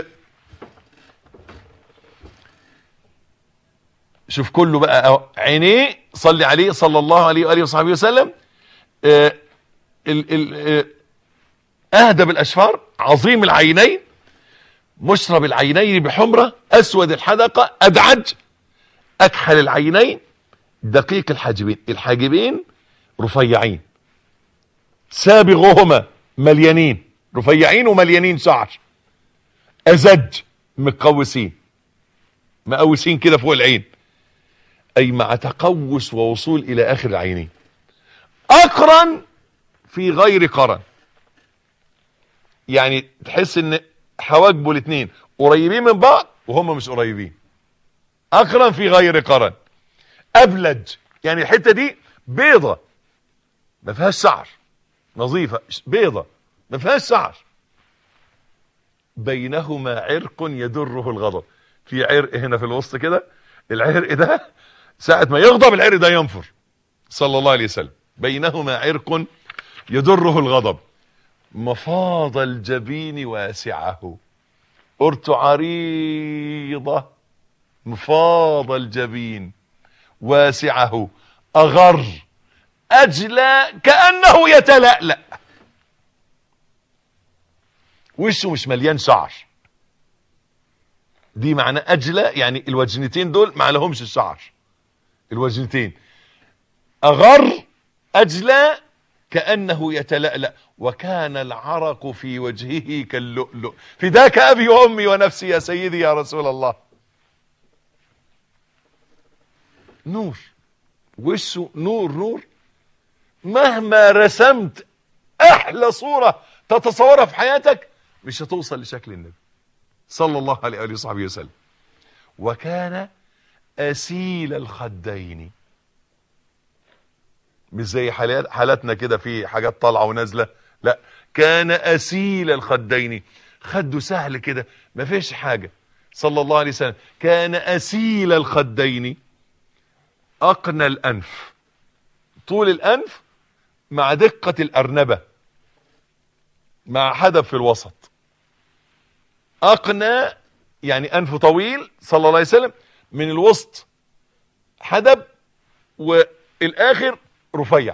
شوف كله بقى عينيه، صلي عليه صلى الله عليه وآله وصحبه وسلم. آه ال ال أهدب الأشفار، عظيم العينين، مشرب العينين بحمرة، أسود الحدقة، أدعج، أكحل العينين، دقيق الحاجبين، الحاجبين رفيعين، سابغهما مليانين، رفيعين ومليانين شعر، أزج مقوسين، مقوسين كده فوق العين، أي مع تقوس ووصول إلى آخر العينين. أقرن في غير قرن، يعني تحس ان حواجبه الاثنين قريبين من بعض وهم مش قريبين. أقرن في غير قرن. أبلج، يعني الحتة دي بيضة ما فيهاش شعر، نظيفة بيضة ما فيهاش شعر. بينهما عرق يدره الغضب، في عرق هنا في الوسط كده، العرق ده ساعة ما يغضب العرق ده ينفر صلى الله عليه وسلم. بينهما عرق يدره الغضب. مفاض الجبين واسعه، أرت عريضة، مفاض الجبين واسعه، أغر أجلى كأنه يتلألأ. وشه مش مليان شعر، دي معنى أجلى، يعني الوجنتين دول ما لهمش الشعر، الوجنتين. أغر أجلى كأنه يتلألأ، وكان العرق في وجهه كاللؤلؤ. فداك أبي وأمي ونفسي يا سيدي يا رسول الله. نور، وشه نور نور. مهما رسمت أحلى صورة تتصورها في حياتك مش هتوصل لشكل النبي صلى الله عليه وآله وصحبه وسلم. وكان أسيل الخدين، مش زي حالات حالاتنا كده في حاجات طالعه ونازله، لا، كان أسيل الخدين، خده سهل كده ما فيش حاجه صلى الله عليه وسلم. كان أسيل الخدين، أقنى الأنف، طول الأنف مع دقة الأرنبة، مع حدب في الوسط. أقنى يعني أنف طويل صلى الله عليه وسلم، من الوسط حدب والآخر رفيع.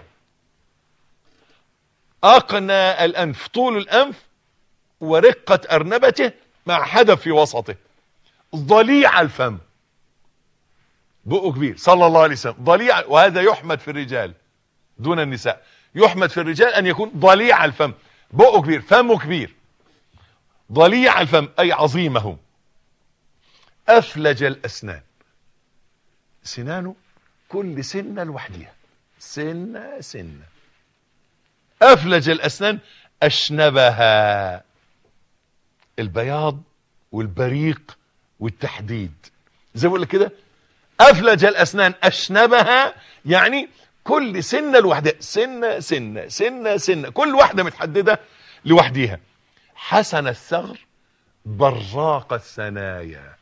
أقنى الأنف، طول الأنف ورقة أرنبته مع حدب في وسطه. ضليع الفم، بقه كبير صلى الله عليه وسلم، ضليع، وهذا يحمد في الرجال دون النساء. يحمد في الرجال أن يكون ضليع الفم، بقه كبير، فمه كبير. ضليع الفم أي عظيمه. أفلج الأسنان، سنانه كل سنة لوحديها، سنة سنة. أفلج الأسنان، أشنبها، البياض والبريق والتحديد، زي ما بقول لك كده. أفلج الأسنان أشنبها، يعني كل سنة لوحدها، سنة سنة سنة سنة، كل واحدة متحددة لوحديها. حسن الثغر براق الثنايا،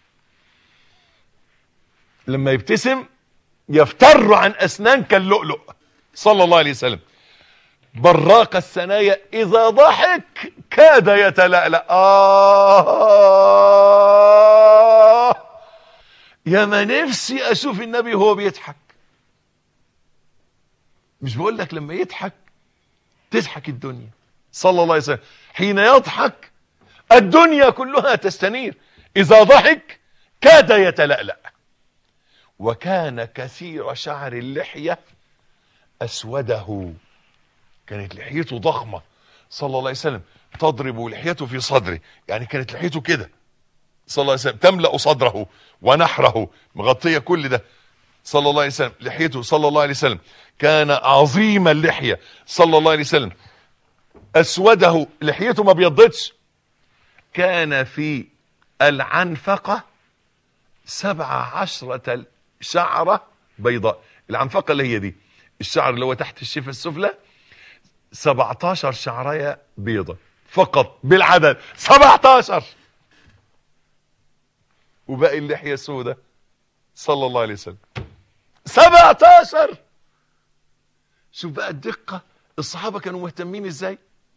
لما يبتسم يفتر عن أسنان كاللؤلؤ صلى الله عليه وسلم. براق الثنايا، إذا ضحك كاد يتلألأ. آه يا ما نفسي أشوف النبي وهو بيضحك. مش بقول لك لما يضحك تضحك الدنيا صلى الله عليه وسلم، حين يضحك الدنيا كلها تستنير. إذا ضحك كاد يتلألأ. وكان كثير شعر اللحية أسوده، كانت لحيته ضخمة صلى الله عليه وسلم، تضرب لحيته في صدره، يعني كانت لحيته كده صلى الله عليه وسلم، تملأ صدره ونحره، مغطية كل ده صلى الله عليه وسلم. لحيته صلى الله عليه وسلم كان عظيم اللحية صلى الله عليه وسلم. أسوده، لحيته ما بيضتش. كان في العنفقة سبع عشرة شعرة بيضاء. العنفقة اللي هي دي الشعر اللي هو تحت الشفة السفلى، سبعتاشر شعرية بيضة فقط بالعدد، سبعتاشر، وباقي اللحية سودة صلى الله عليه وسلم. سبعتاشر. شوف بقى الدقة، الصحابة كانوا مهتمين ازاي،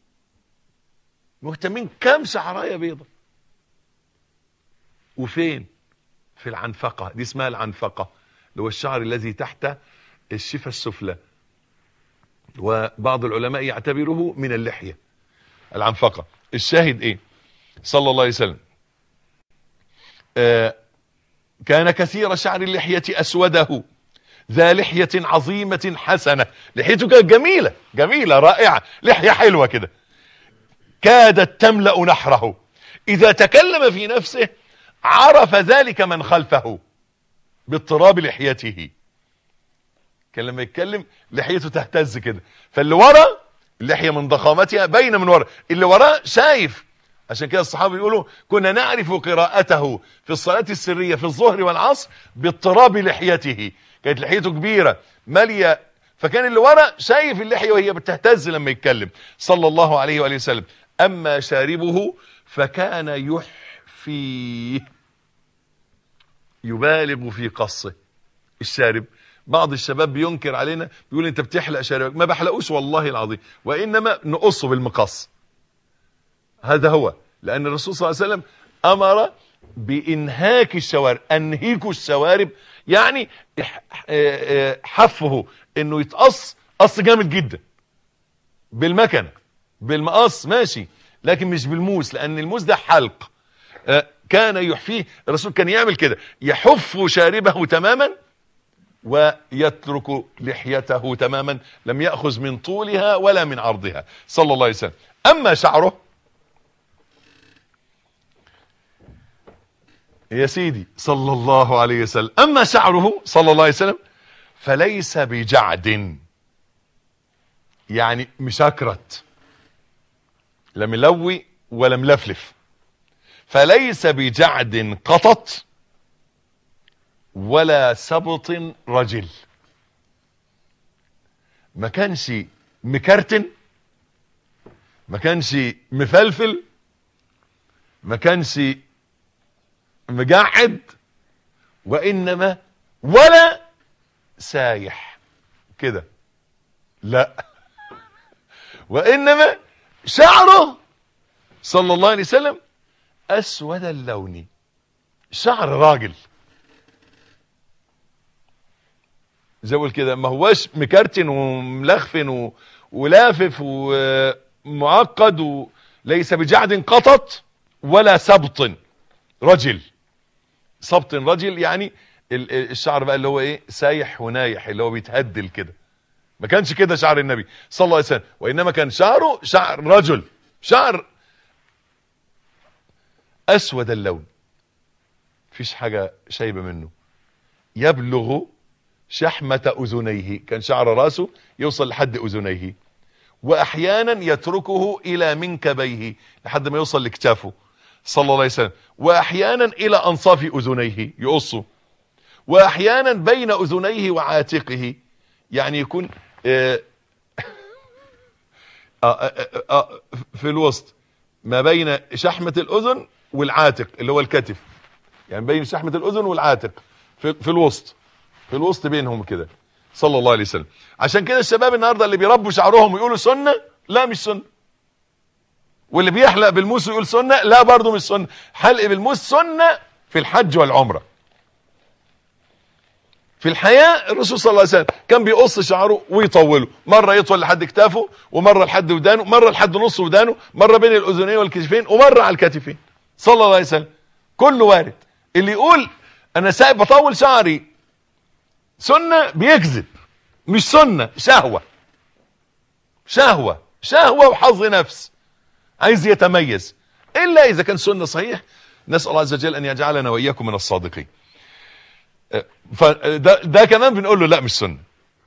مهتمين كم شعرية بيضة وفين. في العنفقة دي، اسمها العنفقة، اللي هو الشعر الذي تحت الشفة السفلى، وبعض العلماء يعتبره من اللحية العنفقة. الشاهد ايه صلى الله عليه وسلم، آه كان كثير شعر اللحية أسوده ذا لحية عظيمة حسنة، لحيته كانت جميلة جميلة رائعة، لحية حلوة كده، كادت تملأ نحره، إذا تكلم في نفسه عرف ذلك من خلفه باضطراب لحيته. كان لما يتكلم لحيته تهتز كده، فاللي ورا اللحية من ضخامتها باينة من ورا، اللي وراه شايف. عشان كده الصحابة يقولوا كنا نعرف قراءته في الصلاة السرية في الظهر والعصر باضطراب لحيته، كانت لحيته كبيرة مالية، فكان اللي ورا شايف اللحية وهي بتهتز لما يتكلم صلى الله عليه وآله وسلم. أما شاربه فكان يحفي، يبالغ في قصه. الشارب بعض الشباب بينكر علينا، بيقول انت بتحلق شاربك، ما بحلقوش والله العظيم، وإنما نقصه بالمقص. هذا هو، لأن الرسول صلى الله عليه وسلم أمر بإنهاك الشوارب، أنهيكوا الشوارب، يعني حفه انه يتقص قص جامد جدا بالمكنه، بالمقص ماشي، لكن مش بالموس، لأن الموس ده حلق. كان يحفيه الرسول، كان يعمل كده، يحف شاربه تماما ويترك لحيته تماما، لم يأخذ من طولها ولا من عرضها صلى الله عليه وسلم. أما شعره يا سيدي صلى الله عليه وسلم، أما شعره صلى الله عليه وسلم فليس بجعد، يعني مشكرت، لا ملوي ولا ملفلف، فليس بجعد قطط ولا سبط رجل. ما كانش مكرتن، ما كانش مفلفل، ما كانش مجعد، وإنما ولا سايح كده، لا، وإنما شعره صلى الله عليه وسلم أسود اللون، شعر راجل زي اقول كده، ما هواش مكرتن وملخفن و... ولافف ومعقد، وليس بجعد قطط ولا سبط رجل. سبط رجل يعني الشعر بقى اللي هو ايه، سايح ونايح، اللي هو بيتهدل كده. ما كانش كده شعر النبي صلى الله عليه وسلم، وانما كان شعره شعر رجل، شعر اسود اللون، مفيش حاجة شايبة منه، يبلغ شحمة اذنيه، كان شعر راسه يوصل لحد اذنيه، واحيانا يتركه الى منكبيه لحد ما يوصل لكتافه صلى الله عليه وسلم، واحيانا الى انصاف اذنيه يقصه، واحيانا بين اذنيه وعاتقه، يعني يكون آآ آآ آآ في الوسط ما بين شحمة الاذن والعاتق اللي هو الكتف، يعني بين شحمة الاذن والعاتق في, في الوسط، في الوسط بينهم كده صلى الله عليه وسلم. عشان كده الشباب النهارده اللي بيربوا شعرهم ويقولوا سنة، لا مش سنة، واللي بيحلق بالموس ويقول سنة، لا برضه مش سنة. حلق بالموس سنة في الحج والعمرة. في الحياة الرسول صلى الله عليه وسلم كان بيقص شعره ويطوله، مرة يطول لحد كتافه، ومرة لحد ودانه، مرة لحد نص ودانه، مرة بين الأذنين والكتفين، ومرة على الكتفين صلى الله عليه وسلم. كله وارد. اللي يقول أنا سايب بطول شعري سنة بيكذب، مش سنة، شهوة شهوة شهوة وحظ نفس، عايز يتميز، إلا إذا كان سنة صحيح. نسأل الله عز وجل أن يجعلنا وإياكم من الصادقين. فده ده كمان بنقول له لا مش سنة.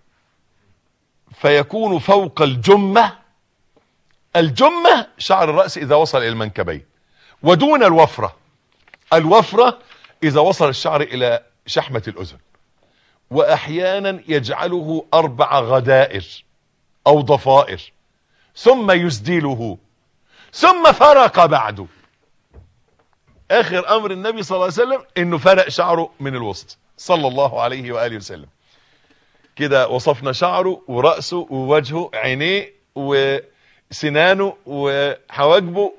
فيكون فوق الجمة، الجمة شعر الرأس إذا وصل إلى المنكبين، ودون الوفرة، الوفرة إذا وصل الشعر إلى شحمة الأذن. وأحيانا يجعله أربع غدائر أو ضفائر ثم يسديله، ثم فرق بعده. آخر أمر النبي صلى الله عليه وسلم إنه فرق شعره من الوسط صلى الله عليه وآله وسلم. كده وصفنا شعره ورأسه ووجهه، عينيه وسنانه وحواجبه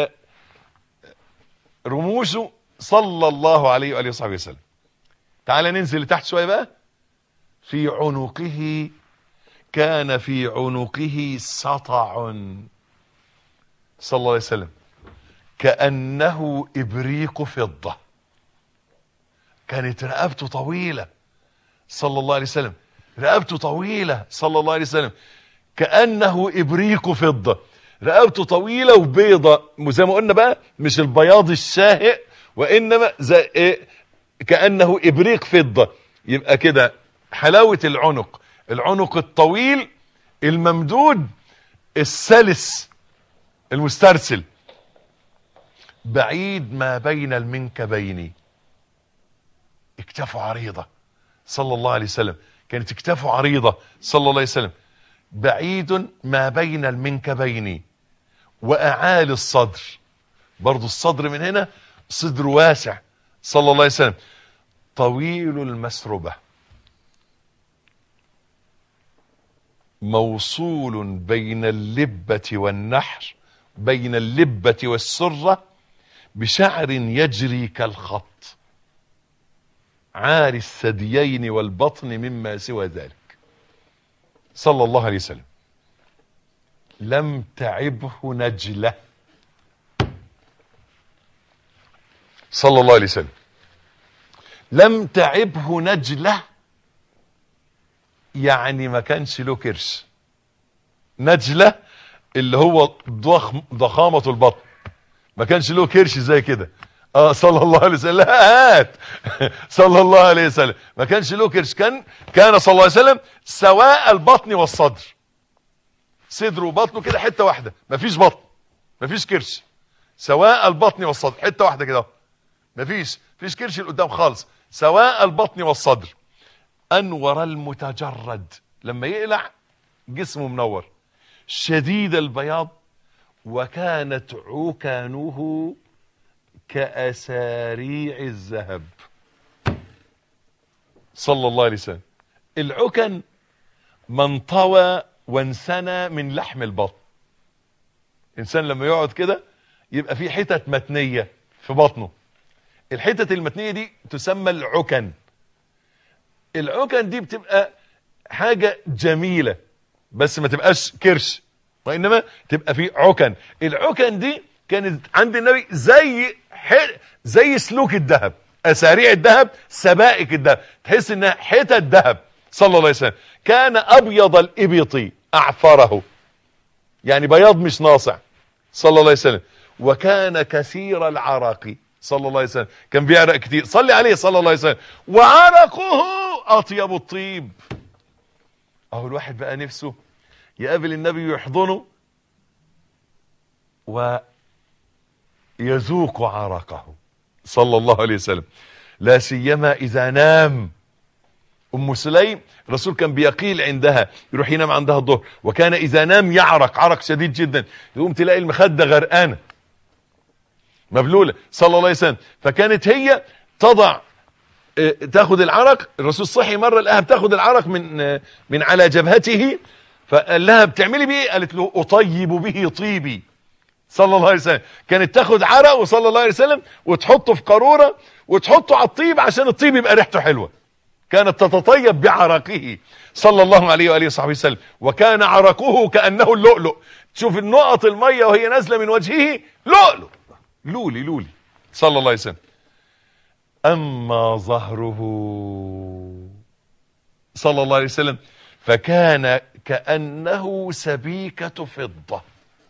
ورموشه صلى الله عليه وآله وصحبه وسلم. تعال ننزل لتحت شوية بقى. في عنقه، كان في عنقه سطع صلى الله عليه وسلم كأنه إبريق فضة. كانت رقبته طويلة صلى الله عليه وسلم، رقبته طويلة صلى الله عليه وسلم كأنه إبريق فضة، رقبته طويلة وبيضة زي ما قلنا بقى، مش البياض الشاهق، وإنما زي إيه، كأنه إبريق فضة. يبقى كده حلاوة العنق، العنق الطويل الممدود السلس المسترسل، بعيد ما بين المنكبين، اكتافه عريضة صلى الله عليه وسلم، كانت اكتافه عريضة صلى الله عليه وسلم، بعيد ما بين المنكبين، وأعالي الصدر، برضو الصدر من هنا صدر واسع صلى الله عليه وسلم، طويل المسربة، موصول بين اللبة والنحر، بين اللبة والسرة بشعر يجري كالخط، عاري الثديين والبطن مما سوى ذلك صلى الله عليه وسلم. لم تعبه نجلة صلى الله عليه وسلم، لم تعبه نجلة، يعني ما كانش له كرش. نجلة اللي هو ضخم ضخامة البطن، ما كانش له كرش زي كده. اه صلى الله عليه وسلم، لا هات صلى الله عليه وسلم، ما كانش له كرش، كان كان صلى الله عليه وسلم سواء البطن والصدر، صدره وبطنه كده حته واحده، ما فيش بطن ما فيش كرش، سواء البطن والصدر حته واحده كده، ما فيش فيش كرش لقدام خالص، سواء البطن والصدر. انور المتجرد، لما يقلع جسمه منور، شديد البياض، وكانت عكانه كأساريع الذهب صلى الله عليه وسلم. العكن من طوى وانسنى من لحم البطن، انسان لما يقعد كده يبقى في حتت متنية في بطنه، الحتت المتنية دي تسمى العكن. العكن دي بتبقى حاجة جميلة بس ما تبقاش كرش، وإنما تبقى في عكن. العكن دي كانت عند النبي زي زي سلوك الذهب، أساريع الذهب، سبائك الذهب، تحس انها حتت ذهب صلى الله عليه وسلم. كان أبيض الإبط أعفره، يعني بياض مش ناصع صلى الله عليه وسلم. وكان كثير العرق صلى الله عليه وسلم، كان بيعرق كتير، صلي عليه صلى الله عليه وسلم. وعرقه أطيب الطيب. اهو الواحد بقى نفسه يقابل النبي ويحضنه ويذوق عرقه صلى الله عليه وسلم، لا سيما إذا نام. أم سليم الرسول كان بيقيل عندها، يروح ينام عندها الظهر، وكان إذا نام يعرق عرق شديد جدا، يقوم تلاقي المخدة غرقانة مبلولة صلى الله عليه وسلم. فكانت هي تضع تاخد العرق، الرسول صحي مرة لقاها بتاخد العرق من من على جبهته، فقال لها بتعملي بيه؟ قالت له أطيب به طيبي صلى الله عليه وسلم. كانت تاخد عرق وصلى الله عليه وسلم وتحطه في قارورة وتحطه على الطيب عشان الطيب يبقى ريحته حلوة. كانت تتطيب بعرقه صلى الله عليه وآله وصحبه وسلم. وكان عرقه كأنه اللؤلؤ، تشوف النقط المية وهي نازلة من وجهه لؤلؤ، لولي لولي صلى الله عليه وسلم. أما ظهره صلى الله عليه وسلم فكان كأنه سبيكة فضة.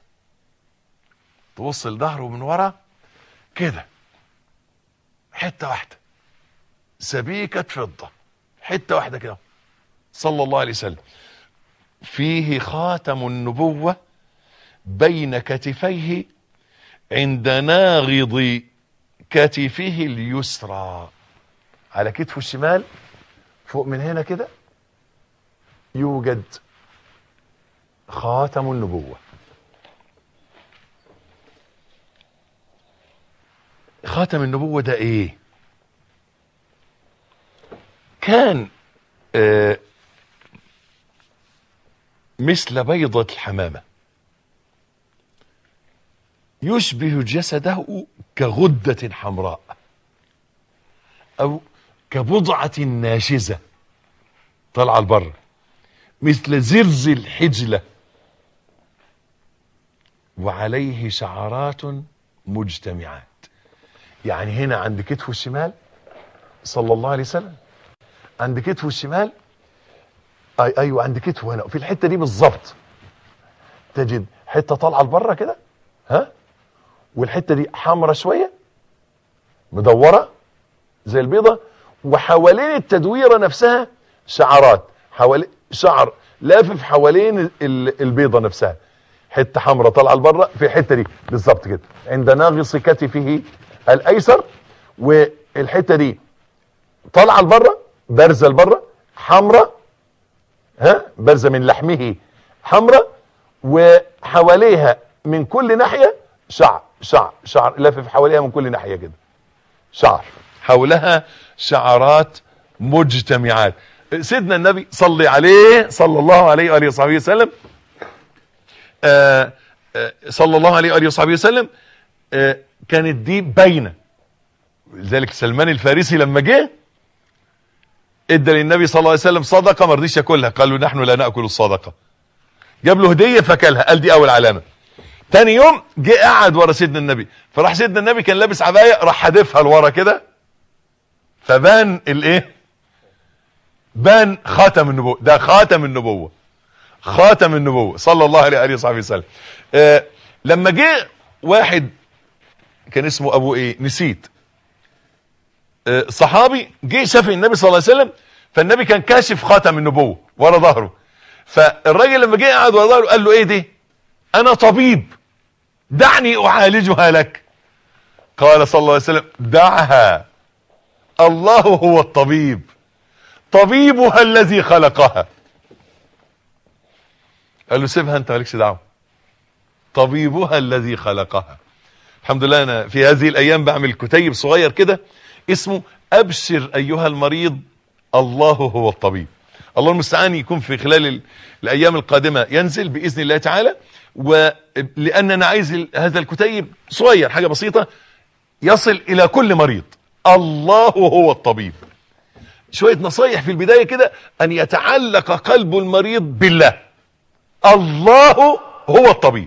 توصل ظهره من ورا كده حتة واحدة، سبيكة فضة، حتة واحدة كده صلى الله عليه وسلم. فيه خاتم النبوة بين كتفيه عند ناغض كتفه اليسرى، على كتفه الشمال فوق من هنا كده يوجد خاتم النبوة. خاتم النبوة ده ايه؟ كان آه مثل بيضة الحمامة، يشبه جسده كغدة حمراء او كبضعة ناشزة طالعة لبره، مثل زرز الحجلة، وعليه شعرات مجتمعات. يعني هنا عند كتفه الشمال صلى الله عليه وسلم عند كتفه الشمال، اي ايوه عند كتفه هنا في الحته دي بالظبط تجد حته طالعه لبره كده، ها، والحته دي حمرة شويه مدوره زي البيضه، وحوالين التدويره نفسها شعرات، حوالين شعر لافف حوالين البيضه نفسها، حته حمراء طالعه لبره في الحته دي بالظبط كده عند ناغص كتفه الايسر، والحته دي طالعه لبره بارزه لبره حمراء، ها، بارزه من لحمه حمراء، وحواليها من كل ناحيه شعر شعر شعر لافف حواليها من كل ناحيه كده، شعر حولها شعرات مجتمعات. سيدنا النبي صلي عليه صلى الله عليه وآله وصحبه وسلم، آآ آآ صلى الله عليه وآله وصحبه وسلم، كانت دي باينه. لذلك سلمان الفارسي لما جه ادى للنبي صلى الله عليه وسلم صدقه، ما رضيش ياكلها، قال له نحن لا ناكل الصدقه. جاب له هديه فكلها، قال دي اول علامه. تاني يوم جه قعد ورا سيدنا النبي، فراح سيدنا النبي كان لابس عبايه، راح حادفها لورا كده، فبان الايه؟ بان خاتم النبوه. ده خاتم النبوه، خاتم النبوه صلى الله عليه وآله وصحبه وسلم. آه لما جه واحد كان اسمه ابو ايه نسيت، آه صحابي جه شاف النبي صلى الله عليه وسلم، فالنبي كان كاشف خاتم النبوه ورا ظهره، فالراجل لما جه قعد ورا ظهره قال له ايه دي؟ انا طبيب دعني اعالجها لك. قال صلى الله عليه وسلم دعها، الله هو الطبيب، طبيبها الذي خلقها. قال له سيبها انت مالكش دعوه، طبيبها الذي خلقها. الحمد لله انا في هذه الايام بعمل كتيب صغير كده اسمه ابشر ايها المريض الله هو الطبيب. الله المستعان يكون في خلال الايام القادمه ينزل باذن الله تعالى، ولان انا عايز هذا الكتيب صغير حاجه بسيطه يصل الى كل مريض. الله هو الطبيب. شويه نصايح في البدايه كده، ان يتعلق قلب المريض بالله. الله هو الطبيب.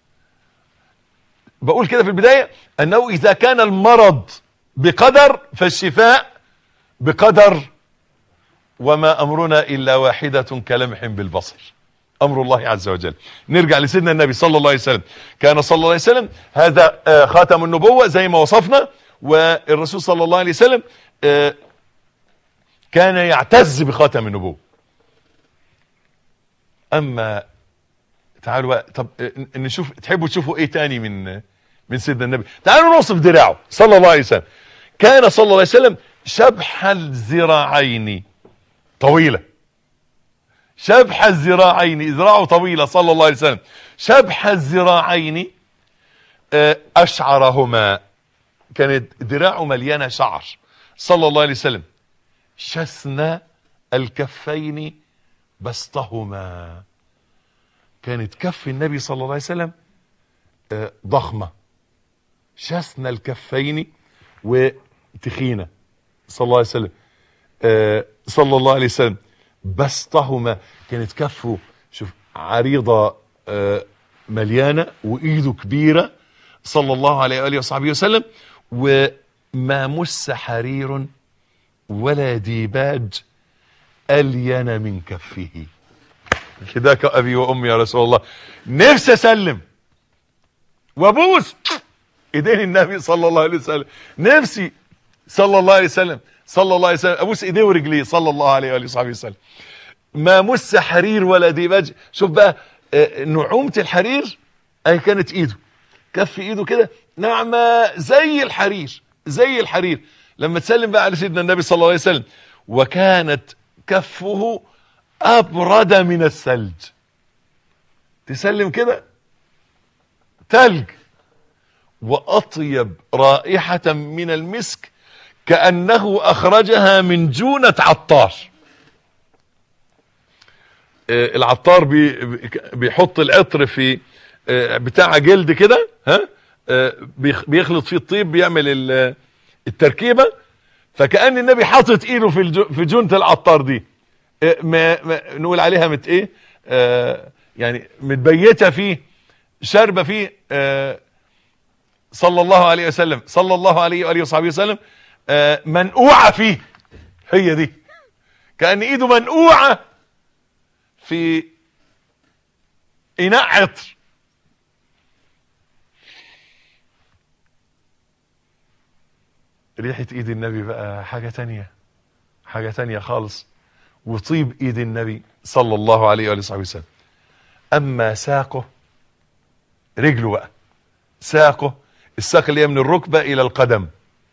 بقول كده في البدايه انه اذا كان المرض بقدر فالشفاء بقدر، وما امرنا الا واحده كلمح بالبصر، امر الله عز وجل. نرجع لسيدنا النبي صلى الله عليه وسلم. كان صلى الله عليه وسلم هذا خاتم النبوة زي ما وصفنا، والرسول صلى الله عليه وسلم كان يعتز بخاتم النبوة. اما تعالوا بقى، طب نشوف، تحبوا تشوفوا ايه تاني من من سيدنا النبي؟ تعالوا نوصف دراعه صلى الله عليه وسلم. كان صلى الله عليه وسلم شبح الذراعين، طويلة، شبح الذراعين، ذراعه طويلة صلى الله عليه وسلم، شبح الذراعين أشعرهما، كانت ذراعه مليانة شعر صلى الله عليه وسلم، شسن الكفين بسطهما، كانت كف النبي صلى الله عليه وسلم ضخمة، شسن الكفين وتخينة صلى الله عليه وسلم، صلى الله عليه وسلم، بسطهما، كانت كفه شوف عريضة مليانة، وايده كبيرة صلى الله عليه وآله وصحبه وسلم، وما مس حرير ولا ديباج ألين من كفه. فداك أبي وأمي يا رسول الله. نفسي أسلم وابوس ايدين النبي صلى الله عليه وسلم، نفسي صلى الله عليه وسلم صلى الله عليه وسلم ابوس ايديه ورجليه صلى الله عليه وآله وصحبه وسلم. ما مس حرير ولا ديباج. شوف بقى نعومة الحرير، اهي كانت ايده، كف ايده كده ناعمة زي الحرير، زي الحرير. لما تسلم بقى على سيدنا النبي صلى الله عليه وسلم، وكانت كفه ابرد من الثلج، تسلم كده ثلج، واطيب رائحة من المسك كأنه اخرجها من جونة عطار. العطار بي بيحط العطر في بتاع جلد كده، ها، بيخلط فيه الطيب، بيعمل التركيبة، فكأن النبي حاطط ايده في في جونة العطار دي، ما ما نقول عليها مت ايه، يعني متبيتة فيه، شاربة فيه، صلى الله عليه وسلم صلى الله عليه وآله وصحبه وسلم، منقوعة فيه، هي دي كأن ايده منقوعة في اناء عطر. ريحة ايد النبي بقى حاجة تانية، حاجة تانية خالص، وطيب ايد النبي صلى الله عليه وآله وصحبه وسلم. اما ساقه، رجله بقى، ساقه، الساق اللي هي من الركبة الى القدم،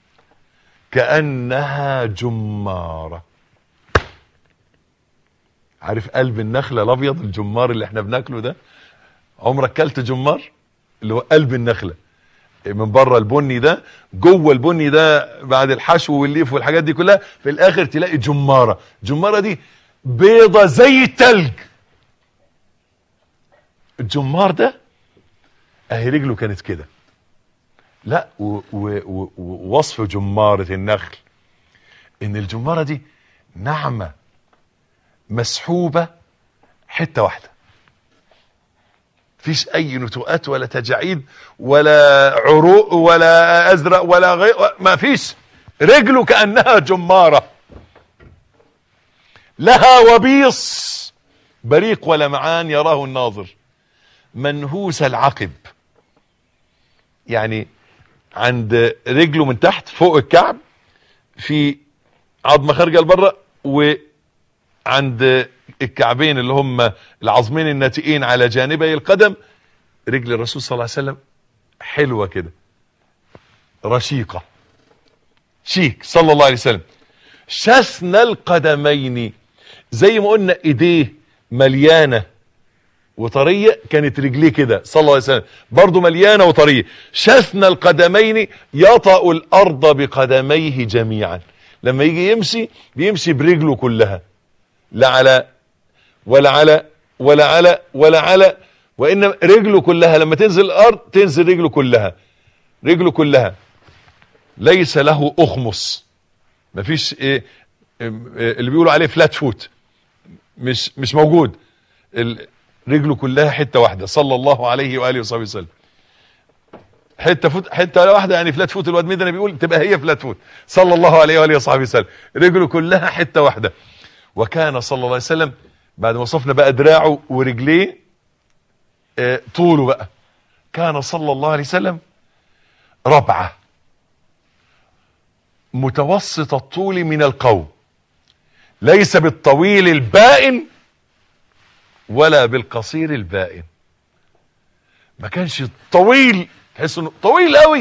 كأنها جمارة. عارف قلب النخلة الابيض، الجمار اللي احنا بناكله ده؟ عمرك كلت جمار؟ اللي هو قلب النخلة من بره البني ده، جوه البني ده بعد الحشو والليف والحاجات دي كلها في الاخر تلاقي جمارة. جمارة دي بيضة زي التلج. الجمار ده اهي رجله كانت كده. لا، ووصف جمارة النخل ان الجمارة دي ناعمة مسحوبة حتة واحدة، فيش اي نتوءات ولا تجاعيد ولا عروق ولا ازرق ولا غير، ما فيش. رجله كأنها جمارة، لها وبيص بريق ولمعان يراه الناظر، منهوس العقب، يعني عند رجله من تحت فوق الكعب في عظمة خارجة لبره، وعند الكعبين اللي هم العظمين الناتئين على جانبي القدم رجل الرسول صلى الله عليه وسلم حلوة كده، رشيقة، شيك صلى الله عليه وسلم. شسن القدمين، زي ما قلنا ايديه مليانة وطرية، كانت رجليه كده صلى الله عليه وسلم برضو مليانة وطرية. شسن القدمين، يطأ الارض بقدميه جميعا. لما يجي يمشي بيمشي برجله كلها، لا على ولا على ولا على ولا على، وانما رجله كلها لما تنزل الارض تنزل رجله كلها، رجله كلها. ليس له اخمص، مفيش ايه اللي بيقولوا عليه فلات فوت، مش مش موجود. رجله كلها حته واحده صلى الله عليه واله وصحبه وسلم. حته فوت، حته واحده يعني فلات فوت. الواد ميدنا بيقول تبقى هي فلات فوت صلى الله عليه واله وصحبه وسلم. رجله كلها حته واحده. وكان صلى الله عليه وسلم بعد ما وصفنا بقى دراعه ورجليه اه طوله بقى، كان صلى الله عليه وسلم ربعه متوسط الطول من القوم، ليس بالطويل البائن ولا بالقصير البائن. ما كانش طويل تحس انه طويل قوي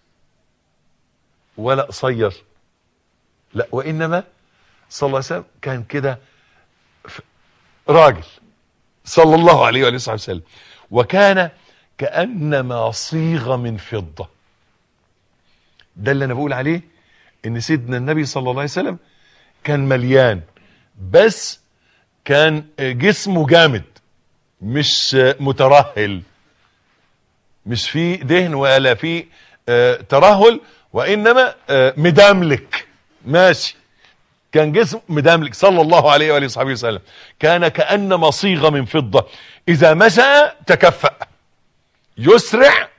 ولا قصير، لا، وانما صلى الله عليه وسلم كان كده راجل صلى الله عليه وآله وصحبه وسلم. وكان كأنما صيغ من فضة. ده اللي انا بقول عليه، ان سيدنا النبي صلى الله عليه وسلم كان مليان، بس كان جسمه جامد، مش مترهل، مش في دهن ولا في ترهل، وانما مداملك ماشي. كان جسم مداملك صلى الله عليه وآله وصحبه وسلم. كان كأنما صيغ من فضة، اذا مشى تكفأ، يسرع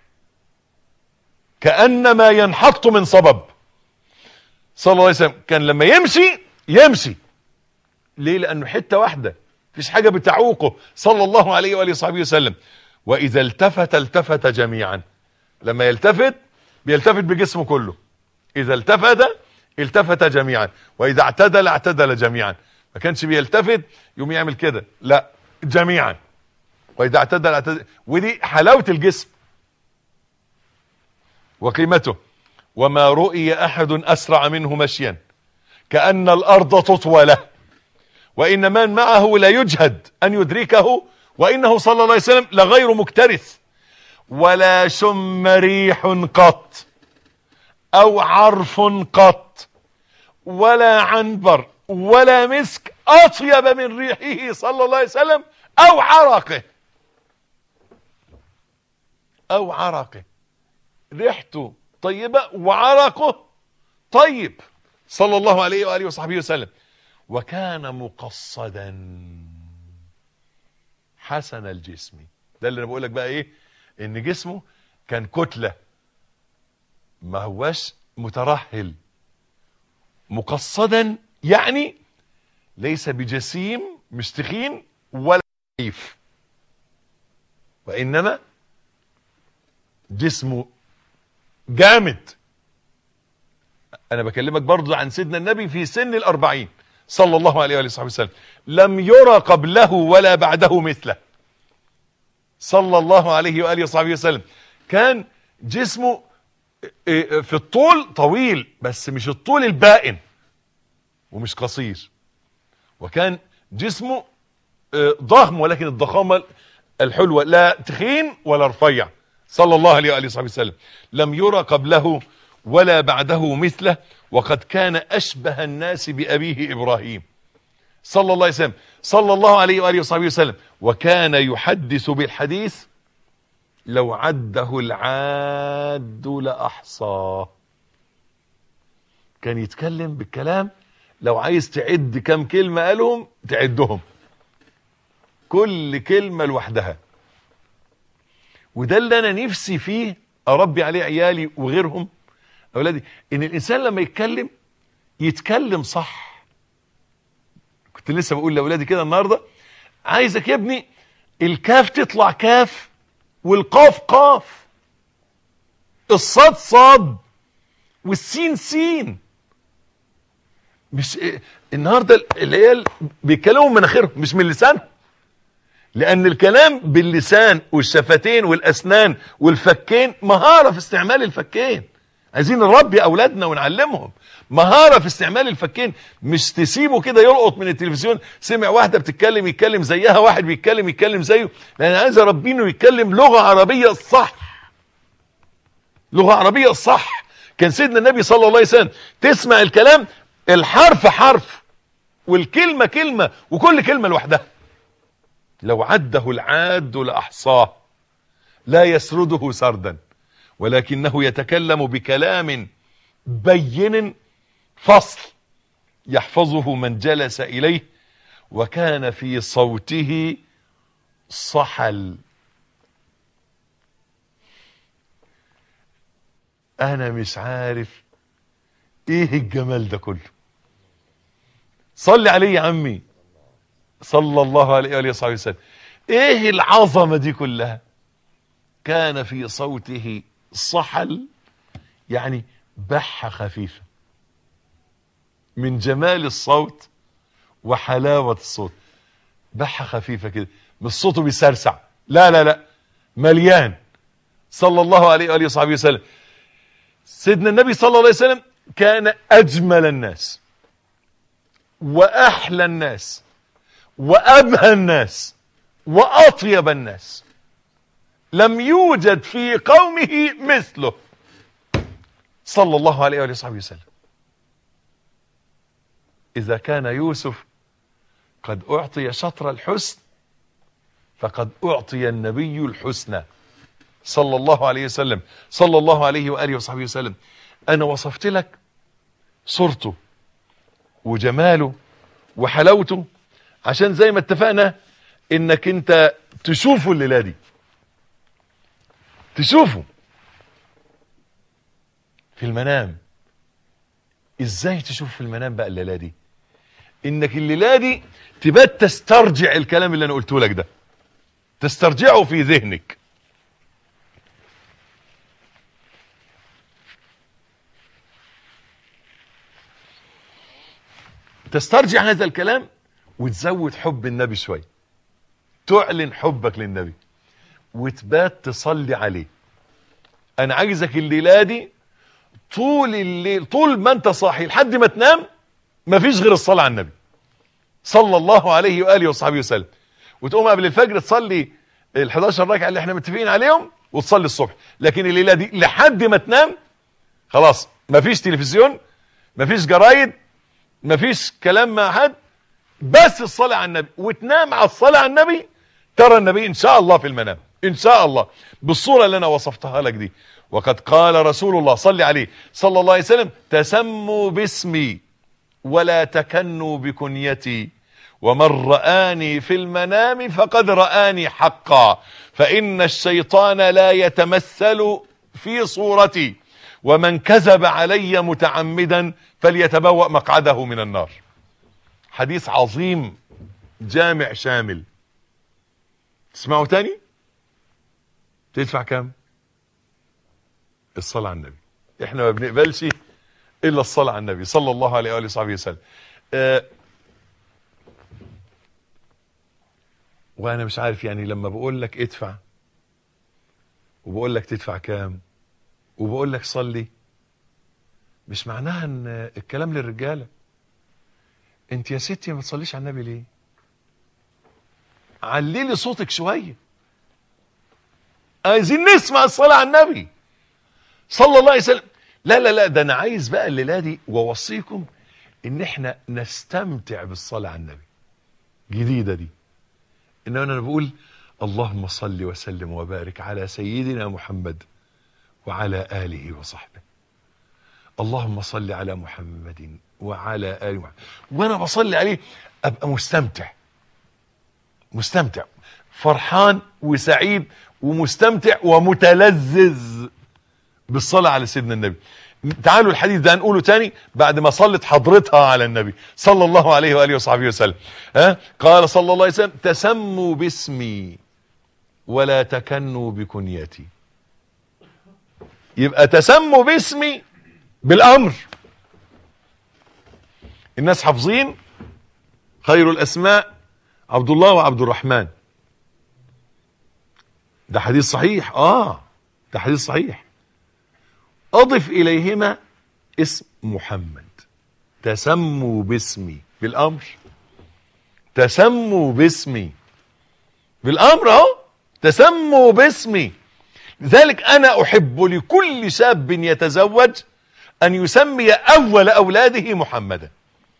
كأنما ينحط من صبب صلى الله عليه وسلم. كان لما يمشي يمشي ليه؟ لانه حته واحده، مفيش حاجه بتعوقه صلى الله عليه واله وصحبه وسلم. واذا التفت التفت جميعا، لما يلتفت بيلتفت بجسمه كله. اذا التفت التفت جميعا، واذا اعتدل اعتدل جميعا. ما كانش بيلتفت يقوم يعمل كده، لا، جميعا. واذا اعتدل اعتدل. ودي حلاوه الجسم وقيمته. وما رؤي احد اسرع منه مشيا كأن الارض تطوى له، وان من معه لا يجهد ان يدركه، وانه صلى الله عليه وسلم لغير مكترث، ولا شم ريح قط او عرف قط ولا عنبر ولا مسك اطيب من ريحه صلى الله عليه وسلم او عرقه او عرقه. ريحته طيبة وعرقه طيب صلى الله عليه وآله وصحبه وسلم. وكان مقصدا حسن الجسم. ده اللي انا بقولك بقى ايه، ان جسمه كان كتلة، ما هواش مترهل. مقصدا يعني ليس بجسيم مش تخين ولا ضعيف، وإنما جسمه جامد. أنا بكلمك برضو عن سيدنا النبي في سن الأربعين صلى الله عليه وآله وصحبه وسلم، لم يرى قبله ولا بعده مثله صلى الله عليه وآله وصحبه وسلم. كان جسمه في الطول طويل، بس مش الطول البائن، ومش قصير. وكان جسمه ضخم، ولكن الضخامة الحلوة، لا تخين ولا رفيع صلى الله عليه وآله وصحبه وسلم. لم يرى قبله ولا بعده مثله، وقد كان أشبه الناس بأبيه إبراهيم صلى الله عليه وسلم صلى الله عليه وآله وصحبه وسلم. وكان يحدث بالحديث لو عده العاد لأحصاه. كان يتكلم بالكلام لو عايز تعد كم كلمة قالهم تعدهم، كل كلمة لوحدها. وده اللي أنا نفسي فيه أربي عليه عيالي وغيرهم أولادي، إن الإنسان لما يتكلم يتكلم صح. كنت لسه بقول لأولادي كده النهاردة، عايزك يا ابني الكاف تطلع كاف، والقاف قاف، الصاد صاد، والسين سين. مش إيه النهارده العيال بيتكلموا من مناخيرهم مش من لسانهم، لأن الكلام باللسان والشفتين والأسنان والفكين مهارة في استعمال الفكين. عايزين نربي أولادنا ونعلمهم مهارة في استعمال الفكين، مش تسيبه كده يلقط من التلفزيون، سمع واحدة بتتكلم يتكلم زيها، واحد بيتكلم يتكلم زيه. لأن عايز أربيه إنه يتكلم لغة عربية الصح، لغة عربية الصح. كان سيدنا النبي صلى الله عليه وسلم تسمع الكلام الحرف حرف والكلمة كلمة، وكل كلمة لوحدها. لو عده العاد لأحصاه، لا يسرده سردا، ولكنه يتكلم بكلام بين فصل يحفظه من جلس إليه. وكان في صوته صحل. أنا مش عارف إيه الجمال ده كله. صلي عليه يا عمي صلى الله عليه وآله وصحبه وسلم. إيه العظمة دي كلها؟ كان في صوته صحل، يعني بحة خفيفة، من جمال الصوت وحلاوة الصوت. بحة خفيفة كده، مش صوته بيسرسع، لا لا لا، مليان صلى الله عليه وآله وصحبه وسلم. سيدنا النبي صلى الله عليه وسلم كان أجمل الناس وأحلى الناس وأبهى الناس وأطيب الناس، لم يوجد في قومه مثله صلى الله عليه وآله وصحبه وسلم. إذا كان يوسف قد أعطي شطر الحسن، فقد أعطي النبي الحسنى صلى الله عليه وسلم صلى الله عليه وآله وصحبه وسلم. أنا وصفت لك صورته وجماله وحلاوته عشان زي ما اتفقنا إنك أنت تشوفه الليلة دي، تشوفه في المنام. ازاي تشوف في المنام بقى الليلة دي؟ انك الليلة دي تبات تسترجع الكلام اللي انا قلته لك ده، تسترجعه في ذهنك. تسترجع هذا الكلام وتزود حب النبي شوي، تعلن حبك للنبي وتبات تصلي عليه. انا عايزك الليلة دي طول الليل، طول ما انت صاحي لحد ما تنام، مفيش غير الصلاة على النبي صلى الله عليه وآله وصحبه وسلم. وتقوم قبل الفجر تصلي ال حداشر ركعة اللي احنا متفقين عليهم، وتصلي الصبح. لكن الليلة دي لحد ما تنام خلاص، مفيش تلفزيون، مفيش جرايد، مفيش كلام مع حد، بس الصلاة على النبي. وتنام على الصلاة على النبي، ترى النبي ان شاء الله في المنام ان شاء الله بالصورة اللي انا وصفتها لك دي. وقد قال رسول الله صلى عليه صلى الله عليه وسلم: تسموا باسمي ولا تكنوا بكنيتي، ومن رآني في المنام فقد رآني حقا، فإن الشيطان لا يتمثل في صورتي، ومن كذب علي متعمدا فليتبوأ مقعده من النار. حديث عظيم جامع شامل. تسمعوا تاني؟ تدفع كام؟ الصلاة على النبي. احنا ما بنقبلش الا الصلاة على النبي صلى الله عليه وآله وصحبه وسلم. أه وانا مش عارف يعني لما بقول لك ادفع وبقول لك تدفع كام وبقول لك صلي، مش معناها ان الكلام للرجاله. انت يا ستي ما بتصليش على النبي ليه؟ عللي صوتك شويه، عايزين نسمع الصلاه على النبي صلى الله عليه وسلم. لا لا لا، ده انا عايز بقى الليله دي واوصيكم ان احنا نستمتع بالصلاه على النبي. جديده دي، ان انا بقول اللهم صل وسلم وبارك على سيدنا محمد وعلى آله وصحبه. اللهم صل على محمد وعلى آل محمد، وانا بصلي عليه ابقى مستمتع مستمتع فرحان وسعيد ومستمتع ومتلذذ بالصلاة على سيدنا النبي. تعالوا الحديث ده هنقوله تاني بعد ما صلت حضرتها على النبي صلى الله عليه وآله وصحبه وسلم. ها؟ قال صلى الله عليه وسلم: تسموا باسمي ولا تكنوا بكنيتي. يبقى تسموا باسمي بالامر. الناس حافظين خير الاسماء عبد الله وعبد الرحمن، ده حديث صحيح. اه ده حديث صحيح. اضف اليهما اسم محمد. تسموا باسمي بالامر. تسموا باسمي بالامر اهو. تسموا باسمي. لذلك انا احب لكل شاب يتزوج ان يسمي اول اولاده محمدا.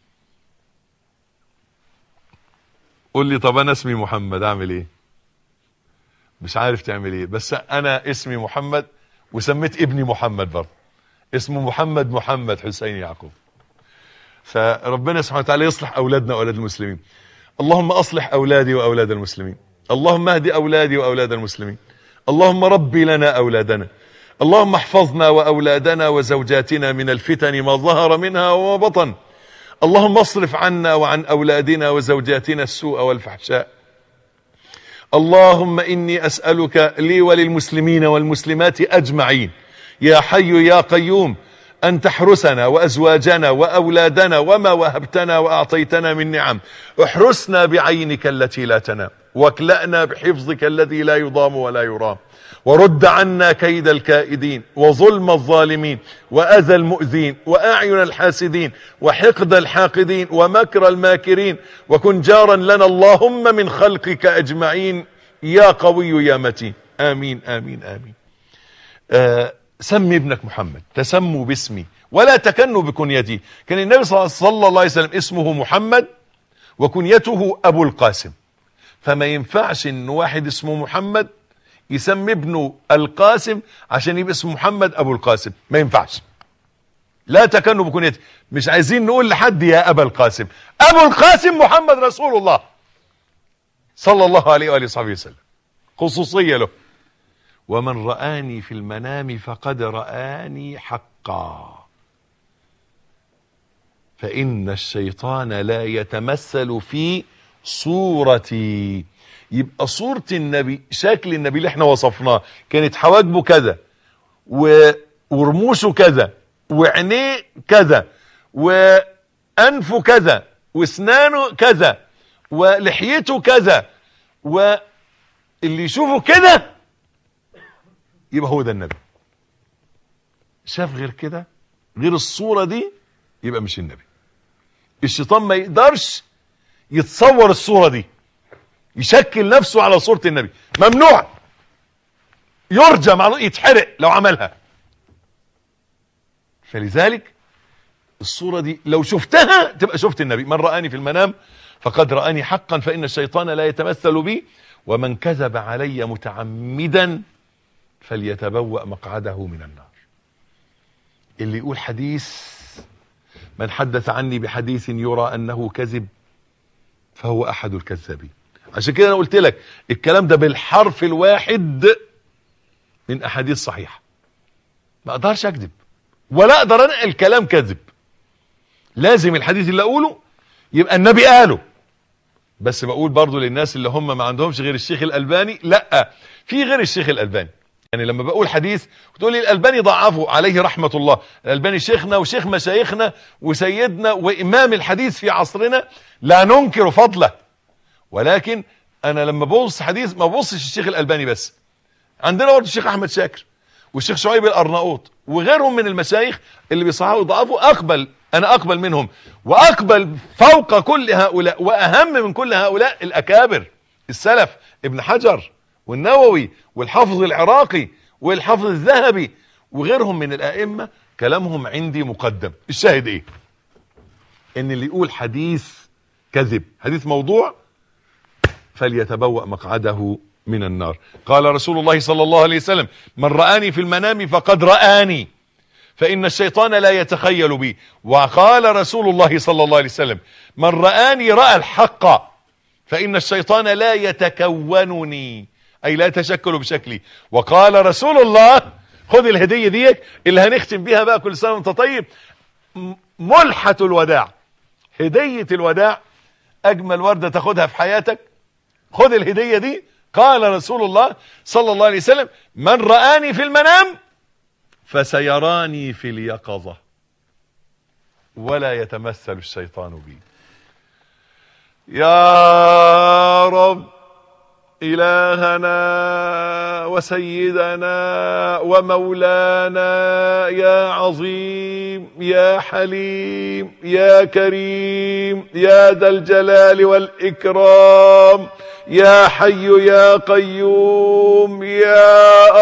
قول لي طب انا اسمي محمد اعمل ايه؟ مش عارف تعمل ايه، بس انا اسمي محمد وسميت ابني محمد برضه، اسمه محمد محمد حسين يعقوب. فربنا سبحانه وتعالى يصلح اولادنا واولاد المسلمين. اللهم اصلح اولادي واولاد المسلمين. اللهم اهدي اولادي واولاد المسلمين. اللهم ربي لنا اولادنا. اللهم احفظنا واولادنا وزوجاتنا من الفتن ما ظهر منها وما بطن. اللهم اصرف عنا وعن اولادنا وزوجاتنا السوء والفحشاء. اللهم اني اسالك لي وللمسلمين والمسلمات اجمعين يا حي يا قيوم ان تحرسنا وازواجنا واولادنا وما وهبتنا واعطيتنا من نعم. احرسنا بعينك التي لا تنام، واكلأنا بحفظك الذي لا يضام ولا يرام، ورد عنا كيد الكائدين وظلم الظالمين واذى المؤذين واعين الحاسدين وحقد الحاقدين ومكر الماكرين، وكن جارا لنا اللهم من خلقك اجمعين يا قوي يا متين. امين امين امين. آه سمي ابنك محمد. تسموا باسمي ولا تكنوا بكنيتي. كان النبي صلى الله عليه وسلم اسمه محمد وكنيته ابو القاسم، فما ينفعش ان واحد اسمه محمد يسمي ابنه القاسم عشان يبقى اسمه محمد ابو القاسم، ما ينفعش. لا تكنوا بكنيتي. مش عايزين نقول لحد يا ابا القاسم، ابو القاسم محمد رسول الله صلى الله عليه واله وصحبه وسلم، خصوصيه له. ومن رآني في المنام فقد رآني حقا، فإن الشيطان لا يتمثل في صورتي. يبقى صورة النبي، شكل النبي اللي احنا وصفناه، كانت حواجبه كذا ورموشه كذا وعينيه كذا وأنفه كذا واسنانه كذا ولحيته كذا، واللي يشوفه كده يبقى هو ده النبي. شاف غير كده، غير الصورة دي، يبقى مش النبي. الشيطان ما يقدرش يتصور الصورة دي، يشكل نفسه على صورة النبي، ممنوع، يرجم، يتحرق لو عملها. فلذلك الصورة دي لو شفتها تبقى شفت النبي. من رآني في المنام فقد رآني حقا، فإن الشيطان لا يتمثل بي، ومن كذب علي متعمدا فليتبوأ مقعده من النار. اللي يقول حديث من حدث عني بحديث يرى أنه كذب فهو أحد الكذابين. عشان كده أنا قلت لك الكلام ده بالحرف الواحد من أحاديث صحيحة. ما أقدرش أكذب ولا أقدر أنقل كلام كذب. لازم الحديث اللي أقوله يبقى النبي قاله. بس بقول برضو للناس اللي هم ما عندهمش غير الشيخ الألباني، لا، في غير الشيخ الألباني. يعني لما بقول حديث وتقول لي الألباني ضعفه عليه رحمة الله، الألباني شيخنا وشيخ مشايخنا وسيدنا وإمام الحديث في عصرنا، لا ننكر فضله، ولكن أنا لما ببص حديث ما ببصش الشيخ الألباني بس. عندنا برضو الشيخ أحمد شاكر والشيخ شعيب الأرناؤوط وغيرهم من المشايخ اللي بيصححوا ويضعفوا، أقبل، أنا أقبل منهم، وأقبل فوق كل هؤلاء وأهم من كل هؤلاء الأكابر السلف، ابن حجر والنووي والحافظ العراقي والحافظ الذهبي وغيرهم من الأئمة، كلامهم عندي مقدم. الشاهد إيه؟ إن اللي يقول حديث كذب، حديث موضوع، فليتبوأ مقعده من النار. قال رسول الله صلى الله عليه وسلم: من رآني في المنام فقد رآني، فإن الشيطان لا يتخيل بي. وقال رسول الله صلى الله عليه وسلم: من رآني رأى الحق، فإن الشيطان لا يتكونني، أي لا يتشكل بشكلي. وقال رسول الله، خذ الهدية دي اللي هنختم بيها بقى، كل سنة وانت طيب، ملحة الوداع، هدية الوداع، أجمل وردة تاخدها في حياتك، خذ الهدية دي. قال رسول الله صلى الله عليه وسلم: من رآني في المنام فسيراني في اليقظة، ولا يتمثل الشيطان بي. يا رب إلهنا وسيدنا ومولانا، يا عظيم يا حليم يا كريم يا ذا الجلال والإكرام، يا حي يا قيوم، يا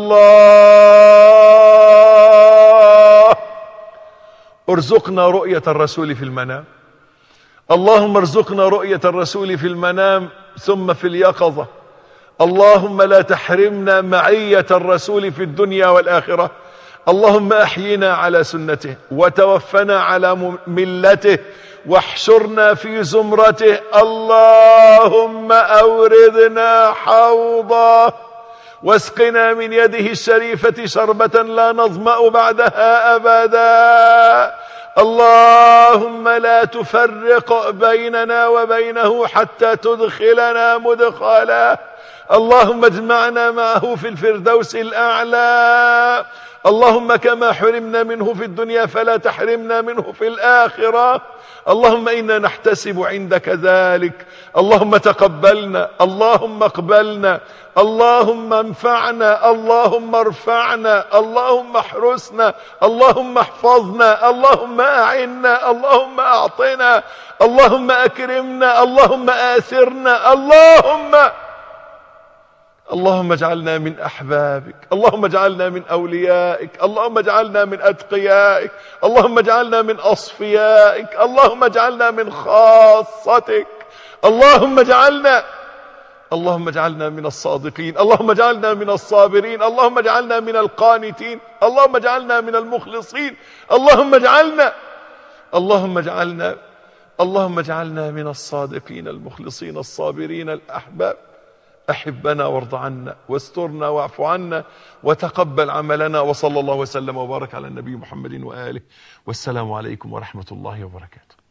الله، ارزقنا رؤية الرسول في المنام. اللهم ارزقنا رؤية الرسول في المنام ثم في اليقظة. اللهم لا تحرمنا معية الرسول في الدنيا والآخرة. اللهم أحينا على سنته وتوفنا على ملته واحشرنا في زمرته. اللهم أوردنا حوضه واسقنا من يده الشريفة شربة لا نظمأ بعدها أبدا. اللهم لا تفرق بيننا وبينه حتى تدخلنا مدخلا. اللهم اجمعنا معه في الفردوس الأعلى. اللهم كما حرمنا منه في الدنيا فلا تحرمنا منه في الآخرة. اللهم إنا نحتسب عندك ذلك. اللهم تقبلنا، اللهم اقبلنا، اللهم انفعنا، اللهم ارفعنا، اللهم احرسنا، اللهم احفظنا، اللهم أعنا، اللهم أعطنا، اللهم أكرمنا، اللهم آثرنا، اللهم اللهم اجعلنا من أحبابك، اللهم اجعلنا من أوليائك، اللهم اجعلنا من أتقيائك، اللهم اجعلنا من أصفيائك، اللهم اجعلنا من خاصتك، اللهم اجعلنا اللهم اجعلنا من الصادقين، اللهم اجعلنا من الصابرين، اللهم اجعلنا من القانتين، اللهم اجعلنا من المخلصين، اللهم اجعلنا اللهم اجعلنا اللهم اجعلنا من الصادقين المخلصين الصابرين الأحباب. أحبنا وارض عنا واسترنا واعف عنا وتقبل عملنا. وصلى الله وسلم وبارك على النبي محمد وآله، والسلام عليكم ورحمة الله وبركاته.